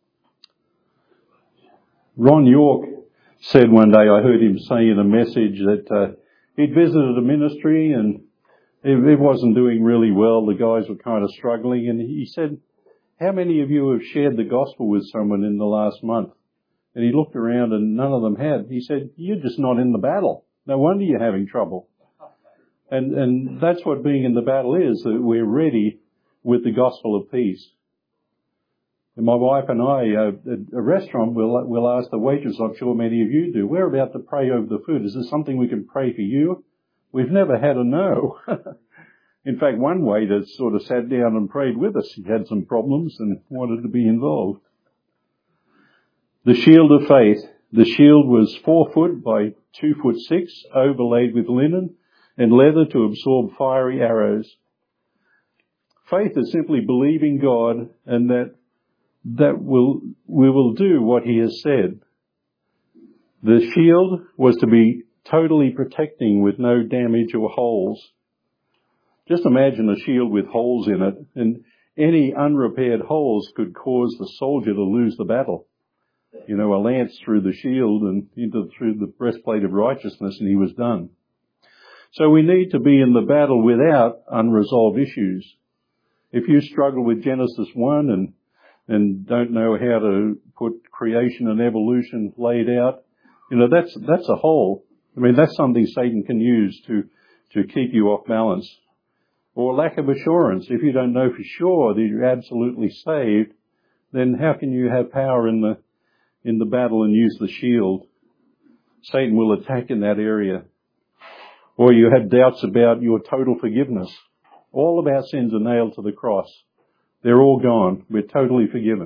Ron York said one day, I heard him say in a message that he'd visited a ministry and it wasn't doing really well. The guys were kind of struggling, and he said, How many of you have shared the gospel with someone in the last month? And he looked around and none of them had. He said, you're just not in the battle. No wonder you're having trouble. And that's what being in the battle is, that we're ready with the gospel of peace. And my wife and I, at a restaurant, we'll ask the waitress, I'm sure many of you do, we're about to pray over the food. Is there something we can pray for you? We've never had a no. In fact, one waiter sort of sat down and prayed with us. He had some problems and wanted to be involved. The shield of faith. The shield was 4 foot by 2 foot 6, overlaid with linen and leather to absorb fiery arrows. Faith is simply believing God and that we will do what he has said. The shield was to be totally protecting with no damage or holes. Just imagine a shield with holes in it, and any unrepaired holes could cause the soldier to lose the battle. You know, a lance through the shield and through the breastplate of righteousness, and he was done. So we need to be in the battle without unresolved issues. If you struggle with Genesis 1 and don't know how to put creation and evolution laid out, you know, that's a hole. I mean, that's something Satan can use to keep you off balance. Or lack of assurance. If you don't know for sure that you're absolutely saved, then how can you have power in the battle and use the shield? Satan will attack in that area. Or you have doubts about your total forgiveness. All of our sins are nailed to the cross. They're all gone. We're totally forgiven.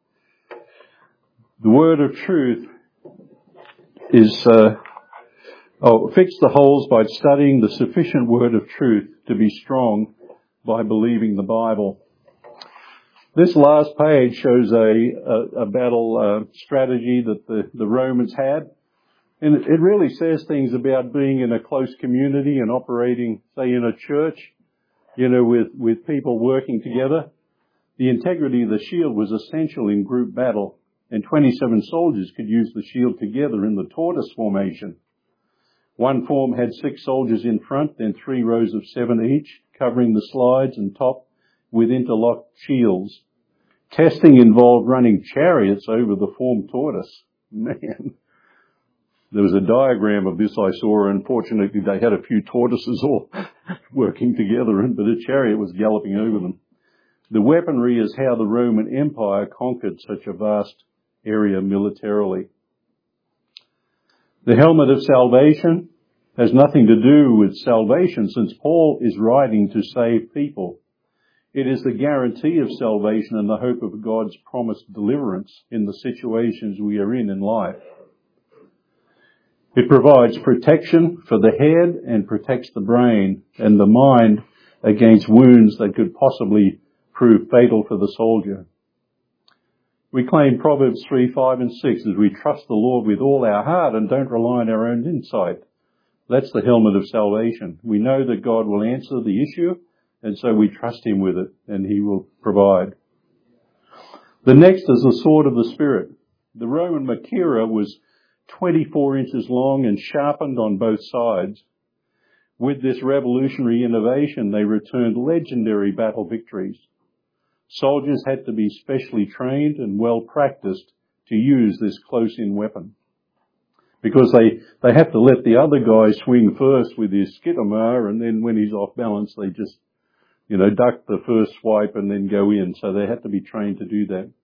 The word of truth is, fix the holes by studying the sufficient word of truth to be strong by believing the Bible. This last page shows a battle strategy that the Romans had. And it really says things about being in a close community and operating, say, in a church, you know, with people working together. The integrity of the shield was essential in group battle, and 27 soldiers could use the shield together in the tortoise formation. One form had 6 soldiers in front, then 3 rows of 7 each, covering the slides and top with interlocked shields. Testing involved running chariots over the formed tortoise. Man. There was a diagram of this I saw, and fortunately they had a few tortoises all working together, but a chariot was galloping over them. The weaponry is how the Roman Empire conquered such a vast area militarily. The helmet of salvation has nothing to do with salvation, since Paul is writing to save people. It is the guarantee of salvation and the hope of God's promised deliverance in the situations we are in life. It provides protection for the head and protects the brain and the mind against wounds that could possibly prove fatal for the soldier. We claim Proverbs 3, 5 and 6 as we trust the Lord with all our heart and don't rely on our own insight. That's the helmet of salvation. We know that God will answer the issue, and so we trust him with it, and he will provide. The next is the sword of the Spirit. The Roman machaira was 24 inches long and sharpened on both sides. With this revolutionary innovation, they returned legendary battle victories. Soldiers had to be specially trained and well practiced to use this close-in weapon, because they have to let the other guy swing first with his skittermar, and then when he's off balance, they just, you know, duck the first swipe and then go in. So they had to be trained to do that.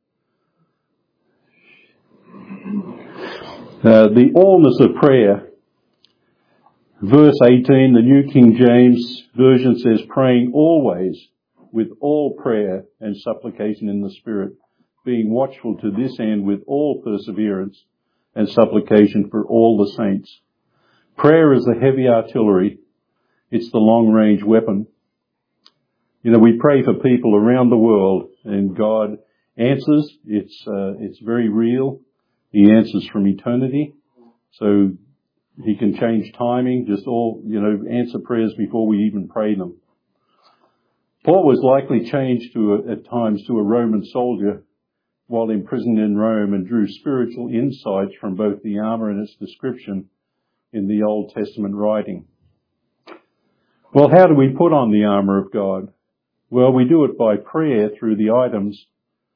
The allness of prayer. Verse 18, the New King James Version says, praying always with all prayer and supplication in the Spirit, being watchful to this end with all perseverance and supplication for all the saints. Prayer is the heavy artillery. It's the long-range weapon. You know, we pray for people around the world, and God answers. It's very real. He answers from eternity. So he can change timing, just answer prayers before we even pray them. Paul was likely changed at times to a Roman soldier while imprisoned in Rome, and drew spiritual insights from both the armor and its description in the Old Testament writing. Well, how do we put on the armor of God? Well, we do it by prayer through the items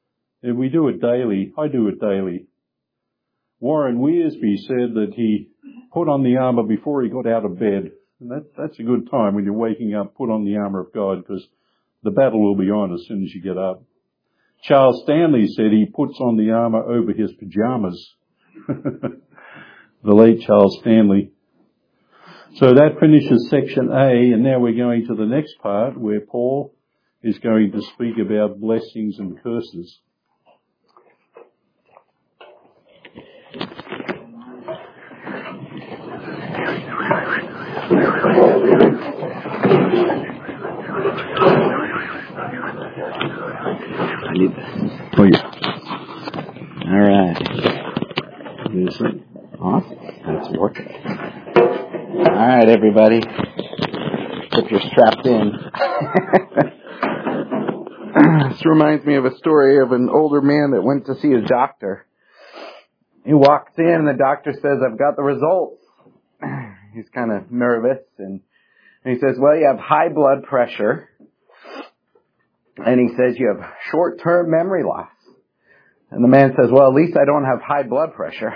And we do it daily. I do it daily. Warren Wiersbe said that he put on the armor before he got out of bed. And that's a good time when you're waking up, put on the armor of God, because the battle will be on as soon as you get up. Charles Stanley said he puts on the armor over his pajamas. The late Charles Stanley. So that finishes section A, and now we're going to the next part where Paul is going to speak about blessings and curses. I need this. Oh, yeah. All right. Is it awesome? That's working. All right, everybody. If you're strapped in. This reminds me of a story of an older man that went to see his doctor. He walks in and the doctor says, "I've got the results." He's kind of nervous and he says, "Well, you have high blood pressure." And he says, "You have short-term memory loss." And the man says, "Well, at least I don't have high blood pressure."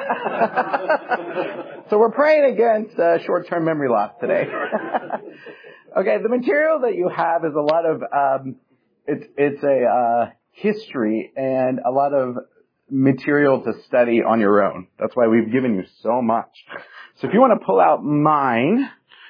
So we're praying against short-term memory loss today. Okay, the material that you have is a lot of, it's a history and a lot of material to study on your own. That's why we've given you so much. So if you want to pull out mine,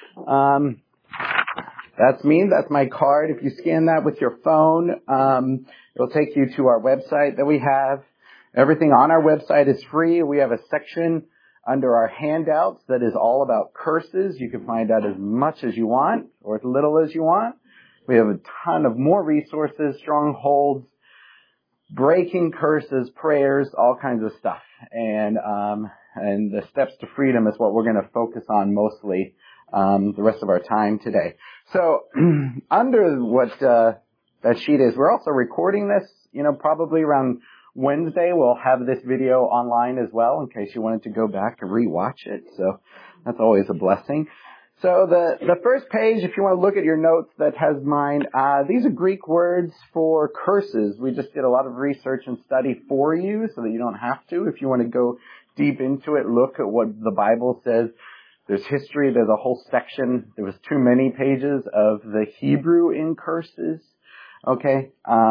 that's me. That's my card. If you scan that with your phone, it'll take you to our website that we have. Everything on our website is free. We have a section under our handouts that is all about curses. You can find out as much as you want or as little as you want. We have a ton of more resources, strongholds, breaking curses, prayers, all kinds of stuff. And the steps to freedom is what we're going to focus on mostly the rest of our time today. So under what that sheet is, we're also recording this, probably around Wednesday. We'll have this video online as well in case you wanted to go back and rewatch it. So that's always a blessing. So the first page, if you want to look at your notes that has mine, these are Greek words for curses. We just did a lot of research and study for you so that you don't have to. If you want to go deep into it, look at what the Bible says. There's history. There's a whole section. There was too many pages of the Hebrew in curses. Okay.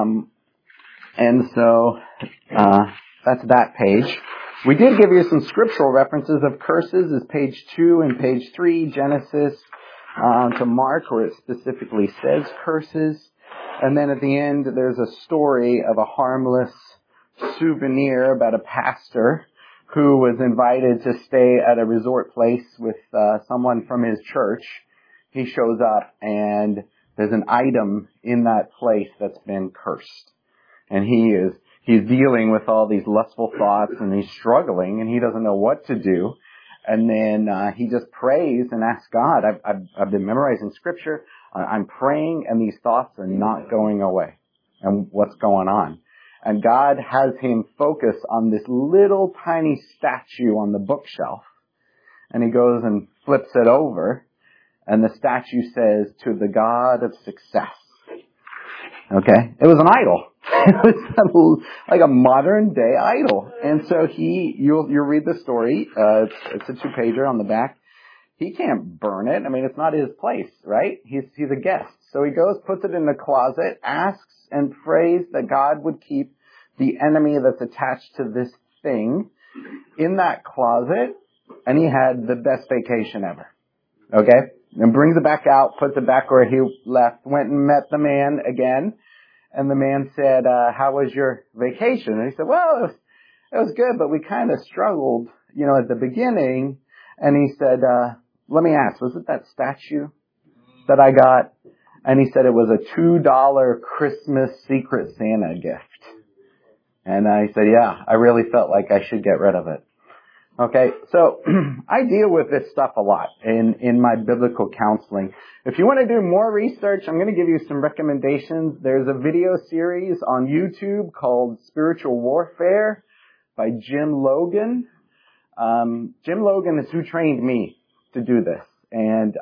And so, that's that page. We did give you some scriptural references of curses as page 2 and page 3, Genesis, to Mark, where it specifically says curses. And then at the end, there's a story of a harmless souvenir about a pastor who was invited to stay at a resort place with someone from his church. He shows up and there's an item in that place that's been cursed. And he's dealing with all these lustful thoughts and he's struggling and he doesn't know what to do. And then he just prays and asks God. I've been memorizing scripture. I'm praying and these thoughts are not going away. And what's going on? And God has him focus on this little tiny statue on the bookshelf. And he goes and flips it over. And the statue says, "To the God of success." Okay? It was an idol. It was like a modern day idol. And so you'll read the story. It's a 2-pager on the back. He can't burn it. I mean, it's not his place, right? He's a guest. So he goes, puts it in the closet, asks and prays that God would keep the enemy that's attached to this thing in that closet. And he had the best vacation ever. Okay? And brings it back out, puts it back where he left, went and met the man again. And the man said, "How was your vacation?" And he said, "Well, it was good, but we kind of struggled, at the beginning." And he said, "Let me ask, was it that statue that I got?" And he said it was a $2 Christmas Secret Santa gift. And he said, "Yeah, I really felt like I should get rid of it." Okay, so I deal with this stuff a lot in my biblical counseling. If you want to do more research, I'm going to give you some recommendations. There's a video series on YouTube called Spiritual Warfare by Jim Logan. Jim Logan is who trained me to do this. And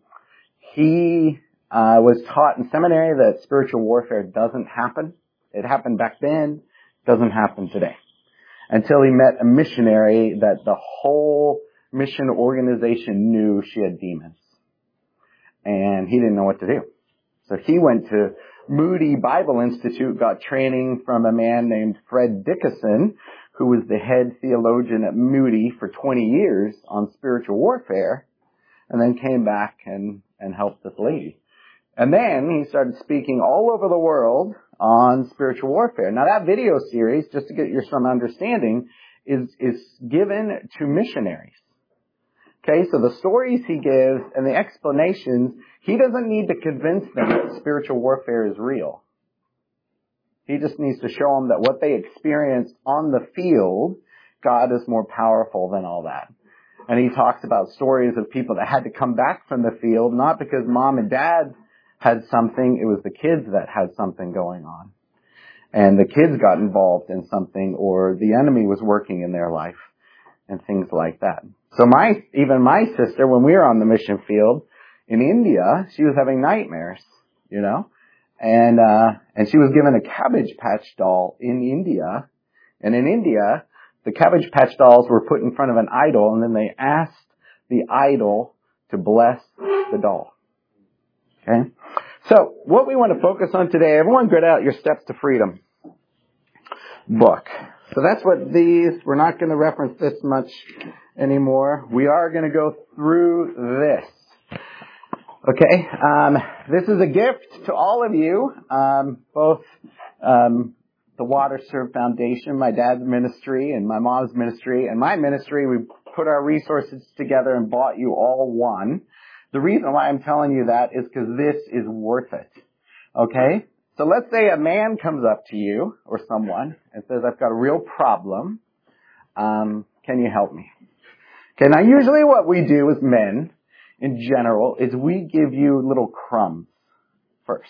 he was taught in seminary that spiritual warfare doesn't happen. It happened back then. Doesn't happen today. Until he met a missionary that the whole mission organization knew she had demons. And he didn't know what to do. So he went to Moody Bible Institute, got training from a man named Fred Dickinson, who was the head theologian at Moody for 20 years on spiritual warfare, and then came back and helped this lady. And then he started speaking all over the world on spiritual warfare. Now that video series, just to get you some understanding, is given to missionaries. Okay, so the stories he gives and the explanations, he doesn't need to convince them that spiritual warfare is real. He just needs to show them that what they experienced on the field, God is more powerful than all that. And he talks about stories of people that had to come back from the field, not because mom and dad had something, it was the kids that had something going on. And the kids got involved in something, or the enemy was working in their life, and things like that. So even my sister, when we were on the mission field in India, she was having nightmares, and she was given a Cabbage Patch doll in India. And in India, the Cabbage Patch dolls were put in front of an idol, and then they asked the idol to bless the doll. Okay? So, what we want to focus on today, everyone get out your Steps to Freedom book. So that's what we're not going to reference this much anymore. We are going to go through this. Okay? This is a gift to all of you, both the Water Serve Foundation, my dad's ministry, and my mom's ministry, and my ministry. We put our resources together and bought you all one. The reason why I'm telling you that is because this is worth it. Okay? So let's say a man comes up to you, or someone, and says, I've got a real problem. Can you help me? Okay, now usually what we do as men, in general, is we give you little crumbs first.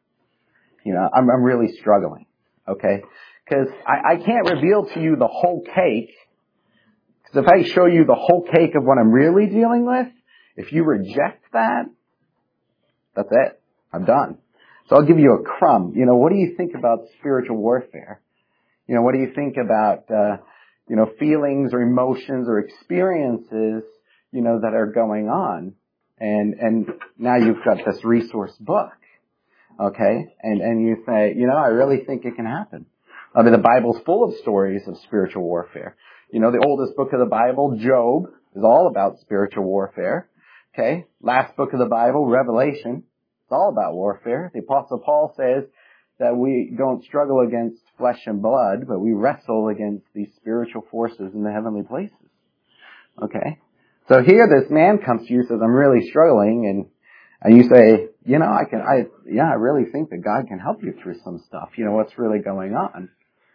I'm really struggling. Okay? Because I can't reveal to you the whole cake. Because if I show you the whole cake of what I'm really dealing with, if you reject that, that's it. I'm done. So I'll give you a crumb. What do you think about spiritual warfare? What do you think about, feelings or emotions or experiences, that are going on? And now you've got this resource book. Okay? And you say, I really think it can happen. I mean, the Bible's full of stories of spiritual warfare. The oldest book of the Bible, Job, is all about spiritual warfare. Okay? Last book of the Bible, Revelation, it's all about warfare. The Apostle Paul says that we don't struggle against flesh and blood, but we wrestle against these spiritual forces in the heavenly places. Okay? So here this man comes to you and says, I'm really struggling, and you say, I really think that God can help you through some stuff. What's really going on?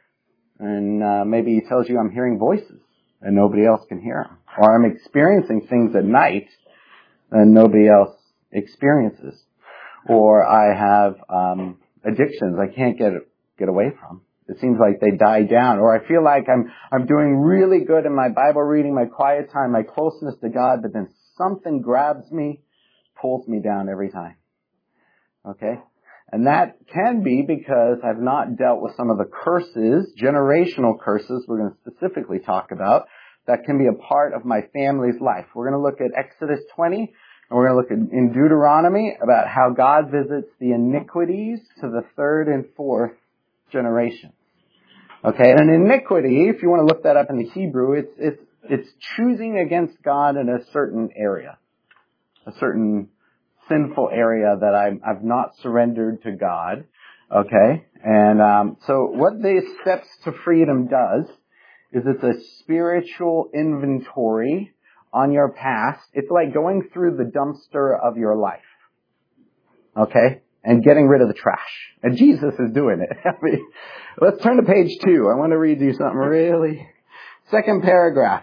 And maybe he tells you, I'm hearing voices and nobody else can hear them. Or I'm experiencing things at night and nobody else experiences. Or I have addictions I can't get away from. It seems like they die down. Or I feel like I'm doing really good in my Bible reading, my quiet time, my closeness to God, but then something grabs me, pulls me down every time. Okay? And that can be because I've not dealt with some of the curses, generational curses we're going to specifically talk about, that can be a part of my family's life. We're going to look at Exodus 20, and we're going to look at, in Deuteronomy, about how God visits the iniquities to the third and fourth generation. Okay, and an iniquity, if you want to look that up in the Hebrew, it's choosing against God in a certain area, a certain sinful area that I've not surrendered to God. Okay, and so what the Steps to Freedom does is it's a spiritual inventory on your past. It's like going through the dumpster of your life. Okay? And getting rid of the trash. And Jesus is doing it. I mean, let's turn to page 2. I want to read you something really. Second paragraph.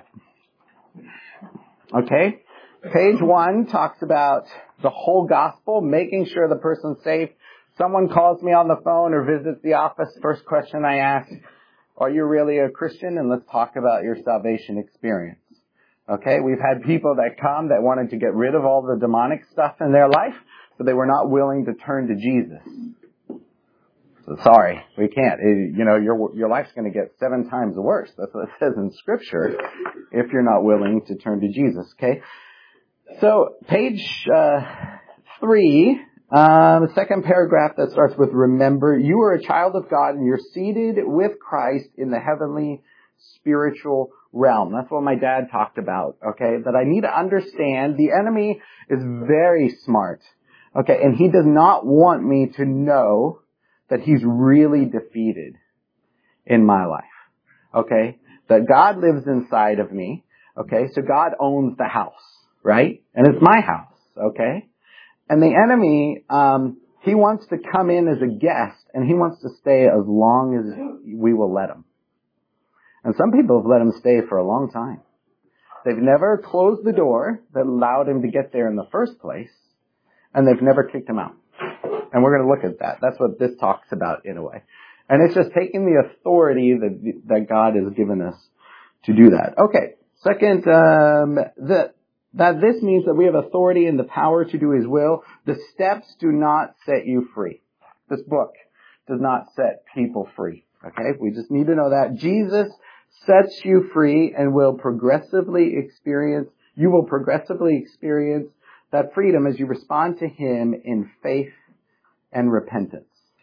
Okay? Page 1 talks about the whole gospel, making sure the person's safe. Someone calls me on the phone or visits the office. First question I ask, are you really a Christian? And let's talk about your salvation experience. Okay? We've had people that come that wanted to get rid of all the demonic stuff in their life, but they were not willing to turn to Jesus. Sorry, we can't. Your life's going to get 7 times worse. That's what it says in Scripture if you're not willing to turn to Jesus, okay? So, page 3, the second paragraph that starts with, remember, you are a child of God and you're seated with Christ in the heavenly spiritual realm. That's what my dad talked about, okay? That I need to understand the enemy is very smart, okay? And he does not want me to know that he's really defeated in my life, okay? That God lives inside of me, okay? So God owns the house, right? And it's my house, okay? And the enemy, he wants to come in as a guest, and he wants to stay as long as we will let him. And some people have let him stay for a long time. They've never closed the door that allowed him to get there in the first place, and they've never kicked him out. And we're going to look at that. That's what this talks about in a way. And it's just taking the authority that God has given us to do that. Okay. Second, that this means that we have authority and the power to do His will. The steps do not set you free. This book does not set people free. Okay? We just need to know that. Jesus sets you free and you will progressively experience that freedom as you respond to Him in faith and repentance.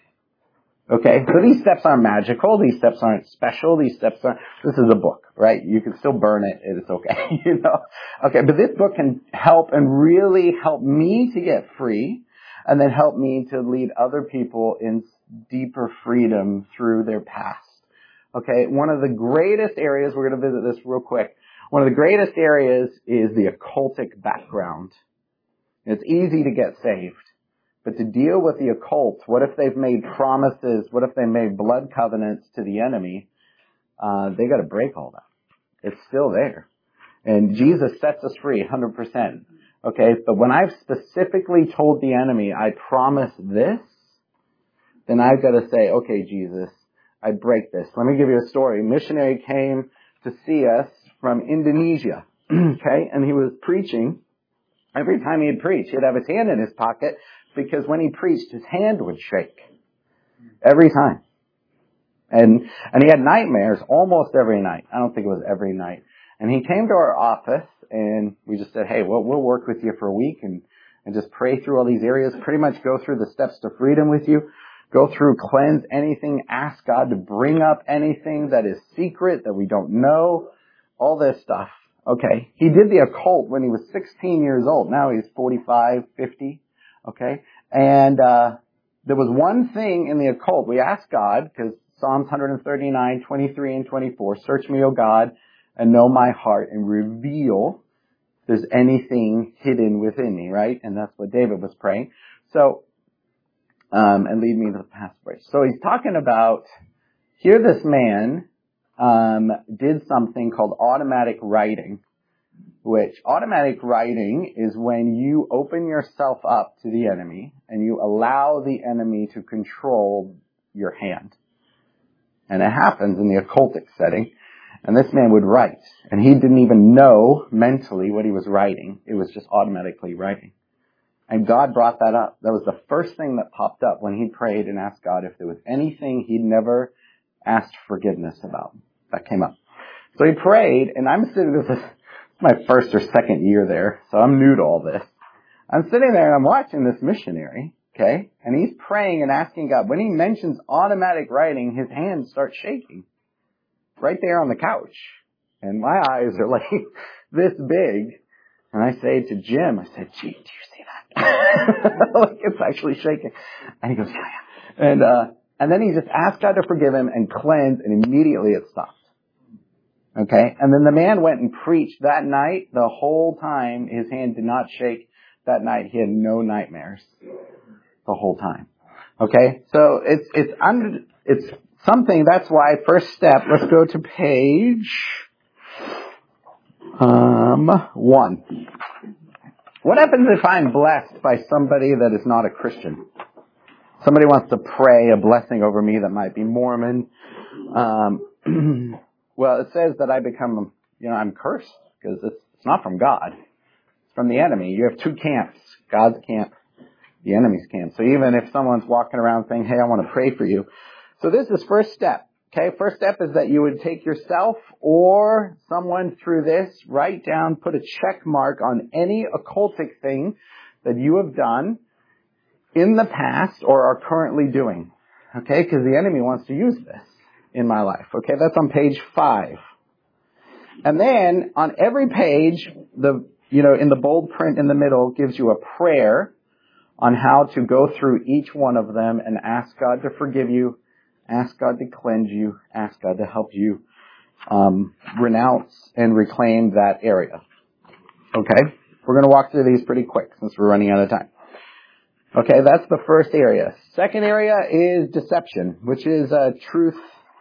Okay, so these steps aren't magical, these steps aren't special, this is a book, right? You can still burn it, it's okay, Okay, but this book can help and really help me to get free, and then help me to lead other people in deeper freedom through their past. Okay, one of the greatest areas, we're going to visit this real quick, one of the greatest areas is the occultic background. It's easy to get saved. But to deal with the occult, what if they've made promises? What if they made blood covenants to the enemy? They got to break all that. It's still there. And Jesus sets us free 100%. Okay, but when I've specifically told the enemy, I promise this, then I've got to say, okay, Jesus, I break this. Let me give you a story. A missionary came to see us from Indonesia. Okay, and he was preaching. Every time he'd preach, he'd have his hand in his pocket, because when he preached, his hand would shake. Every time. And he had nightmares almost every night. I don't think it was every night. And he came to our office, and we just said, hey, we'll work with you for a week and just pray through all these areas, pretty much go through the steps to freedom with you, go through, cleanse anything, ask God to bring up anything that is secret, that we don't know, all this stuff. Okay. He did the occult when he was 16 years old. Now he's 45, 50. Okay. And, there was one thing in the occult. We asked God, because Psalms 139, 23 and 24, search me, O God, and know my heart, and reveal if there's anything hidden within me, right? And that's what David was praying. So, and lead me to the pathway. So he's talking about, here this man, did something called automatic writing, which automatic writing is when you open yourself up to the enemy and you allow the enemy to control your hand. And it happens in the occultic setting. And this man would write, and he didn't even know mentally what he was writing. It was just automatically writing. And God brought that up. That was the first thing that popped up when he prayed and asked God if there was anything he'd never asked forgiveness about. That came up. So he prayed, and I'm sitting, this is my first or second year there, so I'm new to all this. I'm sitting there and I'm watching this missionary, okay, and he's praying and asking God. When he mentions automatic writing, his hands start shaking right there on the couch. And my eyes are like this big. And I say to Jim, I said, gee, do you see that? Like it's actually shaking. And he goes, yeah. And then he just asked God to forgive him and cleanse, and immediately it stopped. Okay? And then the man went and preached that night. The whole time his hand did not shake. That night he had no nightmares. The whole time. Okay? So it's something, that's why first step, let's go to page 1. What happens if I'm blessed by somebody that is not a Christian? Somebody wants to pray a blessing over me that might be Mormon. Well, it says that I become, I'm cursed because it's not from God. It's from the enemy. You have two camps, God's camp The enemy's camp. So even if someone's walking around saying, hey, I want to pray for you. So this is first step. Okay, first step is that you would take yourself or someone through this, write down, put a check mark on any occultic thing that you have done in the past or are currently doing. Okay, because the enemy wants to use this in my life. Okay, that's on page 5. And then on every page, in the bold print in the middle gives you a prayer on how to go through each one of them and ask God to forgive you, ask God to cleanse you, ask God to help you renounce and reclaim that area. Okay? We're going to walk through these pretty quick since we're running out of time. Okay, that's the first area. Second area is deception, which is truth.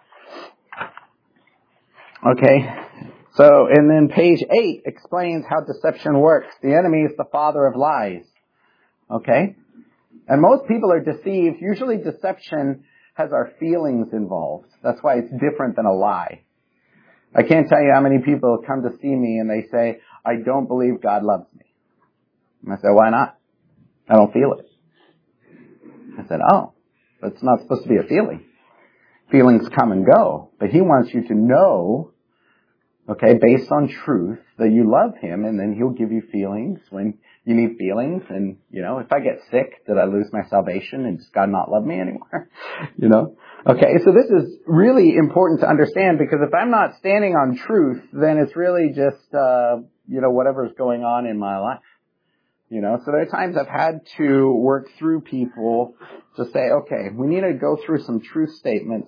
Okay, so, and then page 8 explains how deception works. The enemy is the father of lies. Okay? And most people are deceived. Usually deception has our feelings involved. That's why it's different than a lie. I can't tell you how many people come to see me and they say, I don't believe God loves me. And I say, why not? I don't feel it. I said, oh, but it's not supposed to be a feeling. Feelings come and go. But he wants you to know, okay, based on truth, that you love him, and then he'll give you feelings when you need feelings. And, if I get sick, did I lose my salvation and does God not love me anymore? Okay, so this is really important to understand, because if I'm not standing on truth, then it's really just, whatever's going on in my life. So there are times I've had to work through people to say, okay, we need to go through some truth statements.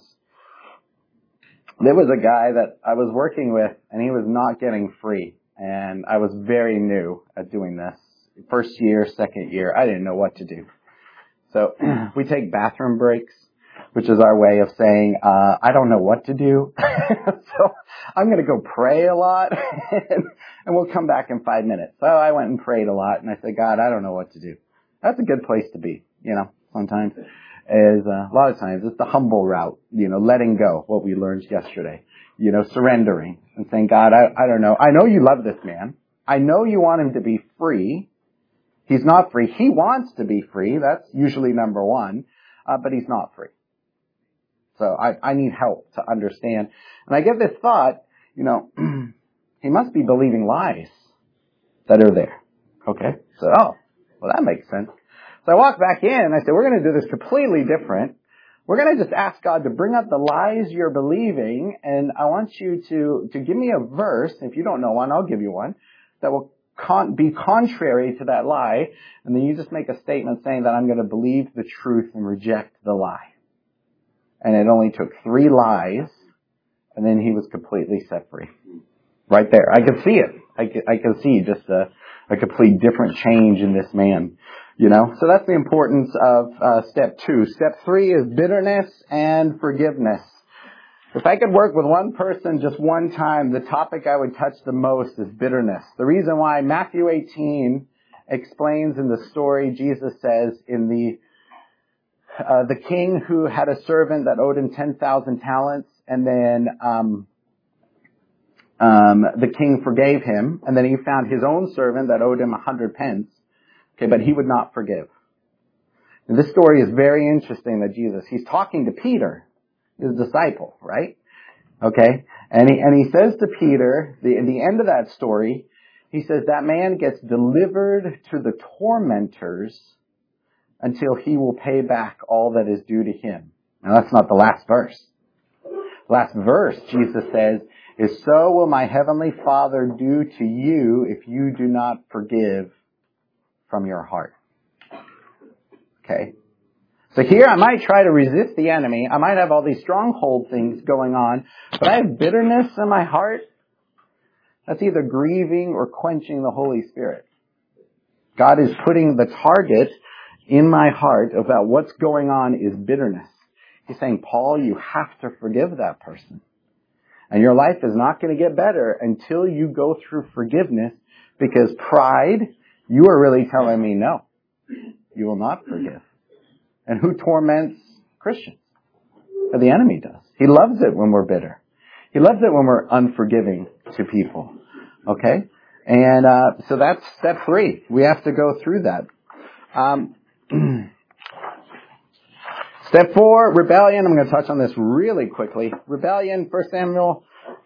There was a guy that I was working with, and he was not getting free. And I was very new at doing this. First year, second year, I didn't know what to do. So we take bathroom breaks, which is our way of saying, I don't know what to do. So I'm going to go pray a lot, and we'll come back in 5 minutes. So I went and prayed a lot, and I said, God, I don't know what to do. That's a good place to be, sometimes. A lot of times it's the humble route, letting go, what we learned yesterday, surrendering and saying, God, I don't know. I know you love this man. I know you want him to be free. He's not free. He wants to be free. That's usually number one, but he's not free. So I need help to understand. And I get this thought, he must be believing lies that are there. Okay. So, well, that makes sense. So I walked back in and I said, we're going to do this completely different. We're going to just ask God to bring up the lies you're believing, and I want you to give me a verse. If you don't know one, I'll give you one that will be contrary to that lie. And then you just make a statement saying that I'm going to believe the truth and reject the lie. And it only took 3 lies, and then he was completely set free. Right there. I could see it. I could see just a complete different change in this man. So that's the importance of step 2. Step 3 is bitterness and forgiveness. If I could work with one person just one time, the topic I would touch the most is bitterness. The reason why Matthew 18 explains in the story, Jesus says in the king who had a servant that owed him 10,000 talents, and then the king forgave him, and then he found his own servant that owed him 100 pence. Okay, but he would not forgive. And this story is very interesting that he's talking to Peter, his disciple, right? Okay, and he says to Peter, in the end of that story, he says that man gets delivered to the tormentors until he will pay back all that is due to him. Now that's not the last verse. The last verse, Jesus says, is so will my heavenly Father do to you if you do not forgive from your heart. Okay. So here I might try to resist the enemy. I might have all these stronghold things going on, but I have bitterness in my heart. That's either grieving or quenching the Holy Spirit. God is putting the target in my heart about what's going on is bitterness. He's saying, Paul, you have to forgive that person. And your life is not going to get better until you go through forgiveness, because pride, you are really telling me, no, you will not forgive. And who torments Christians? Or the enemy does. He loves it when we're bitter. He loves it when we're unforgiving to people. Okay? And so that's step 3. We have to go through that. Step 4, rebellion. I'm going to touch on this really quickly. Rebellion, 1 Samuel,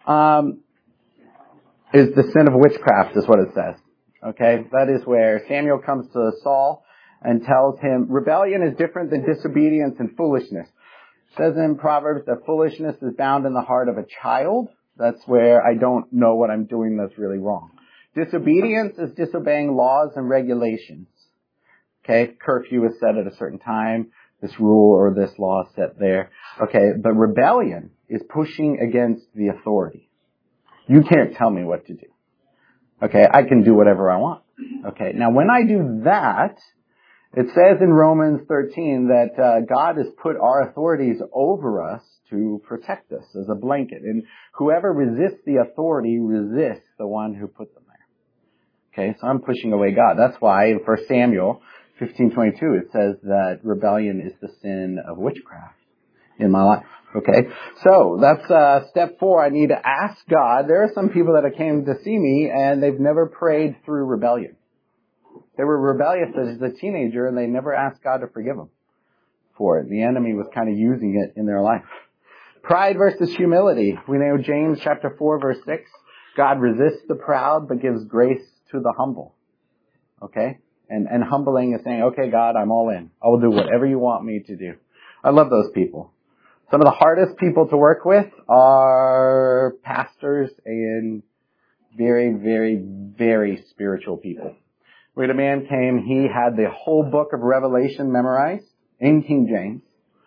is the sin of witchcraft, is what it says. Okay? That is where Samuel comes to Saul and tells him, rebellion is different than disobedience and foolishness. It says in Proverbs that foolishness is bound in the heart of a child. That's where I don't know what I'm doing that's really wrong. Disobedience is disobeying laws and regulations. Okay? Curfew is set at a certain time. This rule or this law is set there. Okay? But rebellion is pushing against the authority. You can't tell me what to do. Okay? I can do whatever I want. Okay? Now when I do that, it says in Romans 13 that God has put our authorities over us to protect us as a blanket. And whoever resists the authority resists the one who put them there. Okay, so I'm pushing away God. That's why in 1 Samuel 15:22 it says that rebellion is the sin of witchcraft in my life. Okay, so that's step 4. I need to ask God. There are some people that came to see me and they've never prayed through rebellion. They were rebellious as a teenager and they never asked God to forgive them for it. The enemy was kind of using it in their life. Pride versus humility. We know James chapter 4 verse 6. God resists the proud but gives grace to the humble. Okay? And humbling is saying, okay, God, I'm all in. I will do whatever you want me to do. I love those people. Some of the hardest people to work with are pastors and very, very, very spiritual people. We had a man came, he had the whole book of Revelation memorized in King James.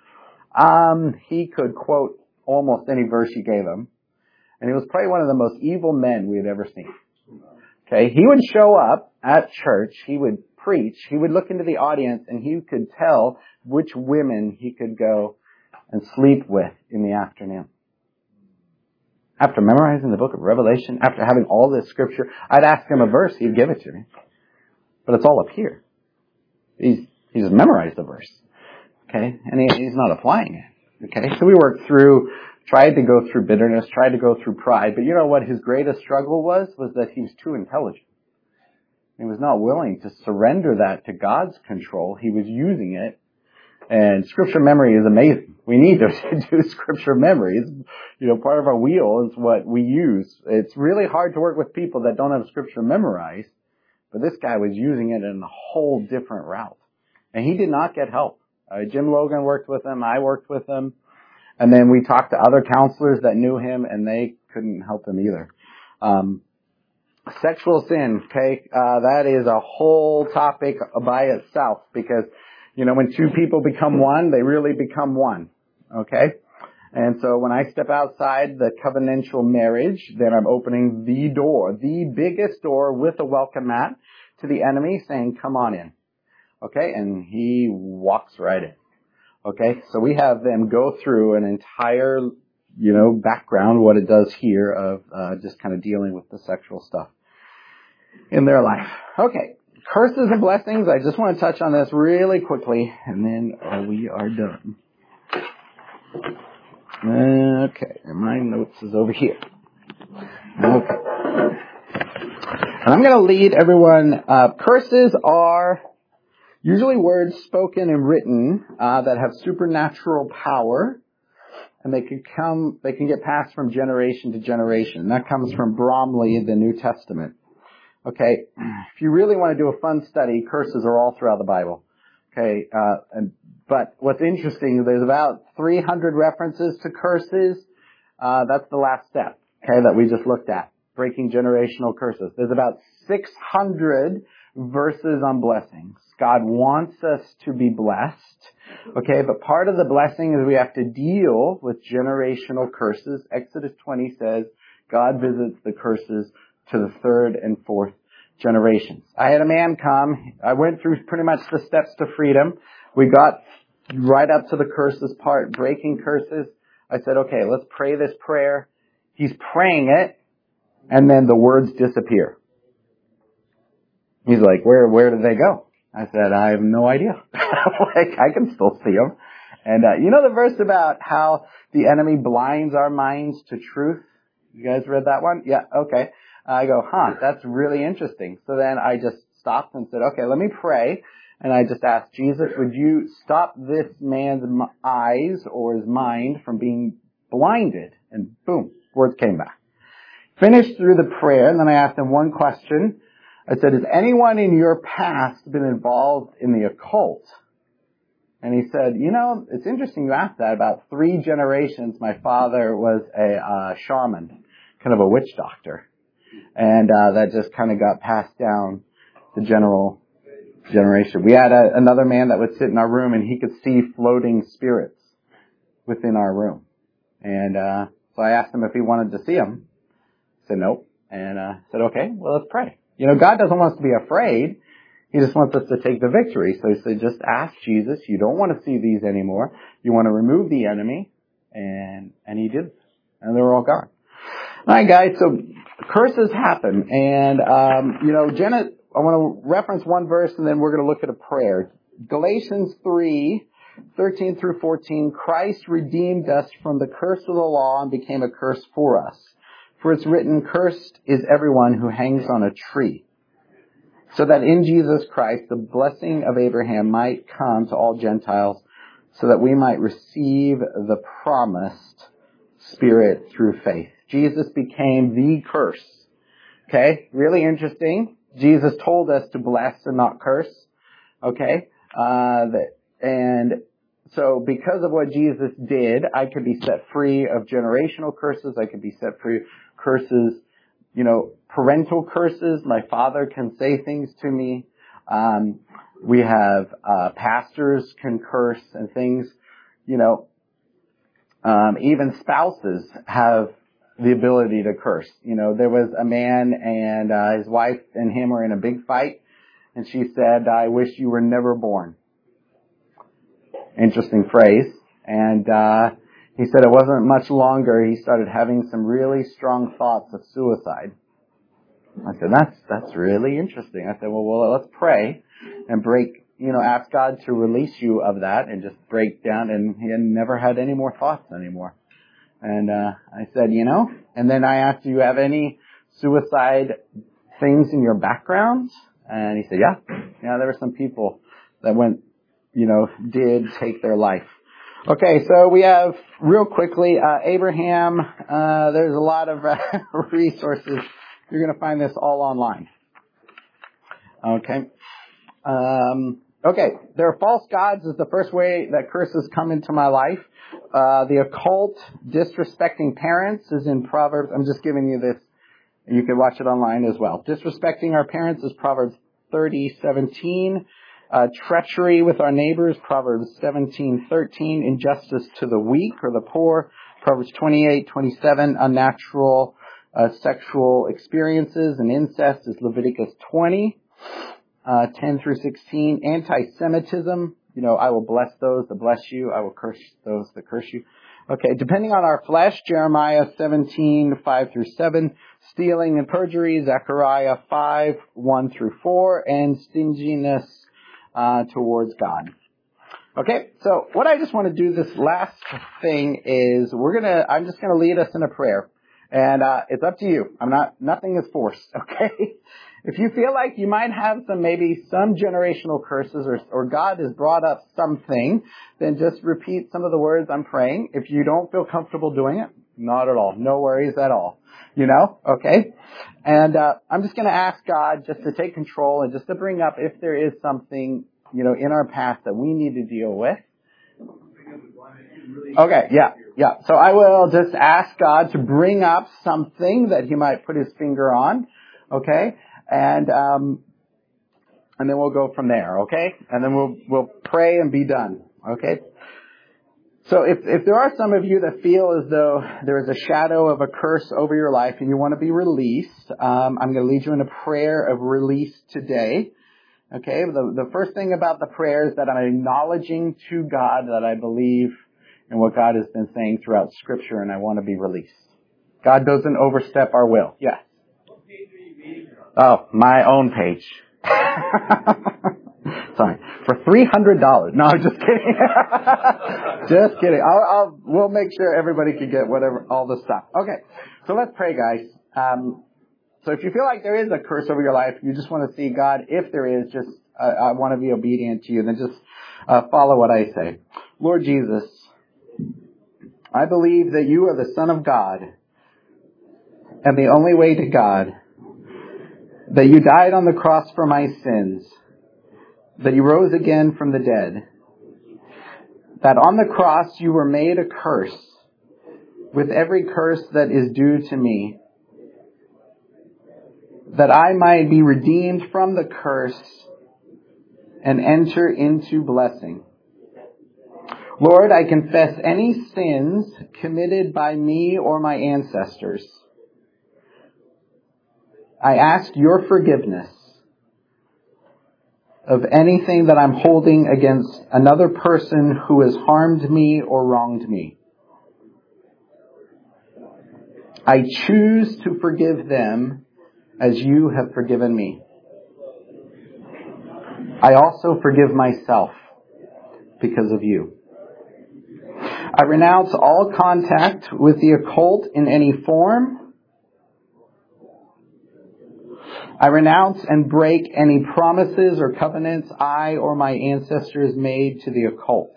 He could quote almost any verse you gave him. And he was probably one of the most evil men we had ever seen. Okay, he would show up at church, he would preach, he would look into the audience, and he could tell which women he could go and sleep with in the afternoon. After memorizing the book of Revelation, after having all this scripture, I'd ask him a verse, he'd give it to me. But it's all up here. He's memorized the verse. Okay, and he's not applying it. Okay, so we worked through, tried to go through bitterness, tried to go through pride, but you know what his greatest struggle was that he was too intelligent. He was not willing to surrender that to God's control. He was using it, and scripture memory is amazing. We need to do scripture memory. It's, part of our wheel is what we use. It's really hard to work with people that don't have scripture memorized, but this guy was using it in a whole different route. And he did not get help. Jim Logan worked with him. I worked with him. And then we talked to other counselors that knew him, and they couldn't help him either. Sexual sin, okay, that is a whole topic by itself because, when two people become one, they really become one, okay? And so when I step outside the covenantal marriage, then I'm opening the door, the biggest door with a welcome mat to the enemy saying, come on in, okay? And he walks right in. Okay, so we have them go through an entire, background, what it does here of just kind of dealing with the sexual stuff in their life. Okay, curses and blessings. I just want to touch on this really quickly, and then we are done. Okay, and my notes is over here. Okay. And I'm going to lead everyone. Curses are usually words spoken and written that have supernatural power, and they can get passed from generation to generation. That comes from Bromley, the New Testament. Okay, if you really want to do a fun study, curses are all throughout the Bible. Okay, but what's interesting is there's about 300 references to curses. That's the last step, okay, that we just looked at, breaking generational curses. There's about 600 verses on blessings. God wants us to be blessed, okay, but part of the blessing is we have to deal with generational curses. Exodus 20 says God visits the curses to the third and fourth generations. I had a man come. I went through pretty much the steps to freedom. We got right up to the curses part, breaking curses. I said, okay, let's pray this prayer. He's praying it, and then the words disappear. He's like, where did they go? I said, I have no idea. I can still see them. And the verse about how the enemy blinds our minds to truth? You guys read that one? Yeah, okay. I go, that's really interesting. So then I just stopped and said, okay, let me pray. And I just asked Jesus, would you stop this man's eyes or his mind from being blinded? And boom, words came back. Finished through the prayer, and then I asked him one question. I said, has anyone in your past been involved in the occult? And he said, it's interesting you asked that. About 3 generations, my father was a shaman, kind of a witch doctor. And that just kind of got passed down the generation. We had another man that would sit in our room, and he could see floating spirits within our room. And so I asked him if he wanted to see them. He said nope. And I said, okay, well, let's pray. God doesn't want us to be afraid. He just wants us to take the victory. So he said, just ask Jesus. You don't want to see these anymore. You want to remove the enemy. And he did. And they were all gone. All right, guys. So curses happen. And, Jenna, I want to reference one verse, and then we're going to look at a prayer. Galatians 3:13 through 14. Christ redeemed us from the curse of the law and became a curse for us. For it's written, cursed is everyone who hangs on a tree, so that in Jesus Christ the blessing of Abraham might come to all Gentiles, so that we might receive the promised Spirit through faith. Jesus became the curse. Okay, really interesting. Jesus told us to bless and not curse. Okay, and so because of what Jesus did, I could be set free of generational curses. I could be set free of curses, parental curses. My father can say things to me. We have pastors can curse and things. Even spouses have the ability to curse. There was a man and his wife and him were in a big fight, and she said, "I wish you were never born." Interesting phrase. And he said it wasn't much longer. He started having some really strong thoughts of suicide. I said, that's really interesting. I said, well, let's pray and ask God to release you of that and just break down. And he had never had any more thoughts anymore. And I said, and then I asked, do you have any suicide things in your background? And he said, yeah, there were some people that did take their life. Okay, so we have, real quickly, Abraham. There's a lot of resources. You're going to find this all online. Okay. There are false gods is the first way that curses come into my life. The occult, disrespecting parents is in Proverbs. I'm just giving you this. You can watch it online as well. Disrespecting our parents is Proverbs 30:17. Treachery with our neighbors, Proverbs 17:13. Injustice to the weak or the poor, Proverbs 28:27. Unnatural sexual experiences and incest is Leviticus 20. 10 through 16. Anti-Semitism, I will bless those that bless you. I will curse those that curse you. Okay, depending on our flesh, Jeremiah 17:5 through 7. Stealing and perjury, Zechariah 5:1 through 4. And stinginess towards God. Okay, so what I just want to do this last thing is I'm just going to lead us in a prayer. And it's up to you. Nothing is forced, okay? If you feel like you might have maybe some generational curses or God has brought up something, then just repeat some of the words I'm praying. If you don't feel comfortable doing it, not at all. No worries at all. Okay? And I'm just going to ask God just to take control and just to bring up if there is something, in our past that we need to deal with. Okay, yeah. So I will just ask God to bring up something that He might put His finger on, okay? And then we'll go from there, okay? And then we'll pray and be done, okay? So if there are some of you that feel as though there is a shadow of a curse over your life and you want to be released, I'm going to lead you in a prayer of release today. Okay, the first thing about the prayer is that I'm acknowledging to God that I believe in what God has been saying throughout Scripture and I want to be released. God doesn't overstep our will. Yes. What page are you reading from? Oh, my own page. Sorry. For $300. No, I'm just kidding. Just kidding. We'll make sure everybody can get all the stuff. Okay. So let's pray, guys. So if you feel like there is a curse over your life, you just want to see God, if there is, just I want to be obedient to you, then just follow what I say. Lord Jesus, I believe that you are the Son of God and the only way to God, that you died on the cross for my sins, that you rose again from the dead, that on the cross you were made a curse with every curse that is due to me, that I might be redeemed from the curse and enter into blessing. Lord, I confess any sins committed by me or my ancestors. I ask your forgiveness of anything that I'm holding against another person who has harmed me or wronged me. I choose to forgive them as you have forgiven me. I also forgive myself because of you. I renounce all contact with the occult in any form. I renounce and break any promises or covenants I or my ancestors made to the occult.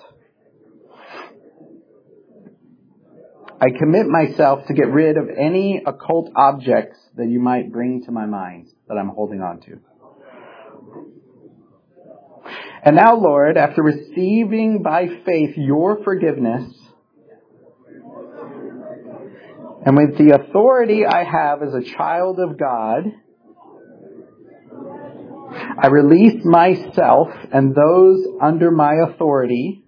I commit myself to get rid of any occult objects that you might bring to my mind that I'm holding on to. And now, Lord, after receiving by faith your forgiveness, and with the authority I have as a child of God, I release myself and those under my authority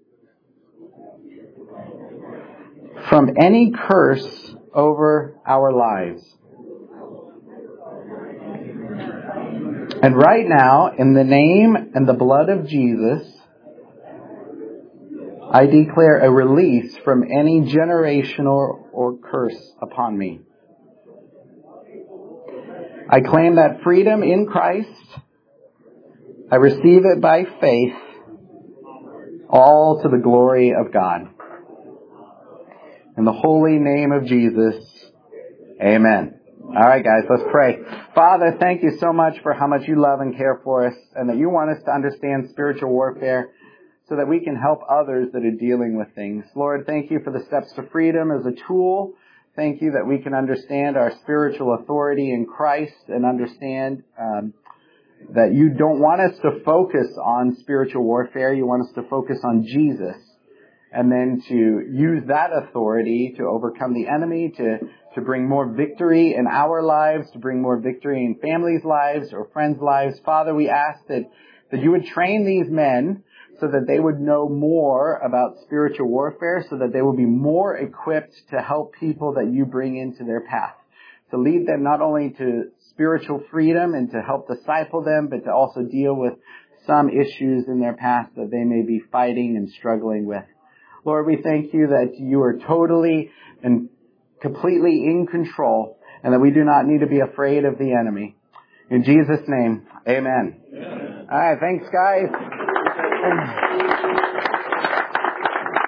from any curse over our lives. And right now, in the name and the blood of Jesus, I declare a release from any generational or curse upon me. I claim that freedom in Christ. I receive it by faith, all to the glory of God. In the holy name of Jesus, amen. All right, guys, let's pray. Father, thank you so much for how much you love and care for us, and that you want us to understand spiritual warfare so that we can help others that are dealing with things. Lord, thank you for the steps to freedom as a tool. Thank you that we can understand our spiritual authority in Christ and understand that you don't want us to focus on spiritual warfare. You want us to focus on Jesus, and then to use that authority to overcome the enemy, to bring more victory in our lives, to bring more victory in families' lives or friends' lives. Father, we ask that you would train these men so that they would know more about spiritual warfare, so that they will be more equipped to help people that you bring into their path, to lead them not only to spiritual freedom and to help disciple them, but to also deal with some issues in their past that they may be fighting and struggling with. Lord, we thank you that you are totally and completely in control, and that we do not need to be afraid of the enemy. In Jesus' name, amen. All right, thanks, guys.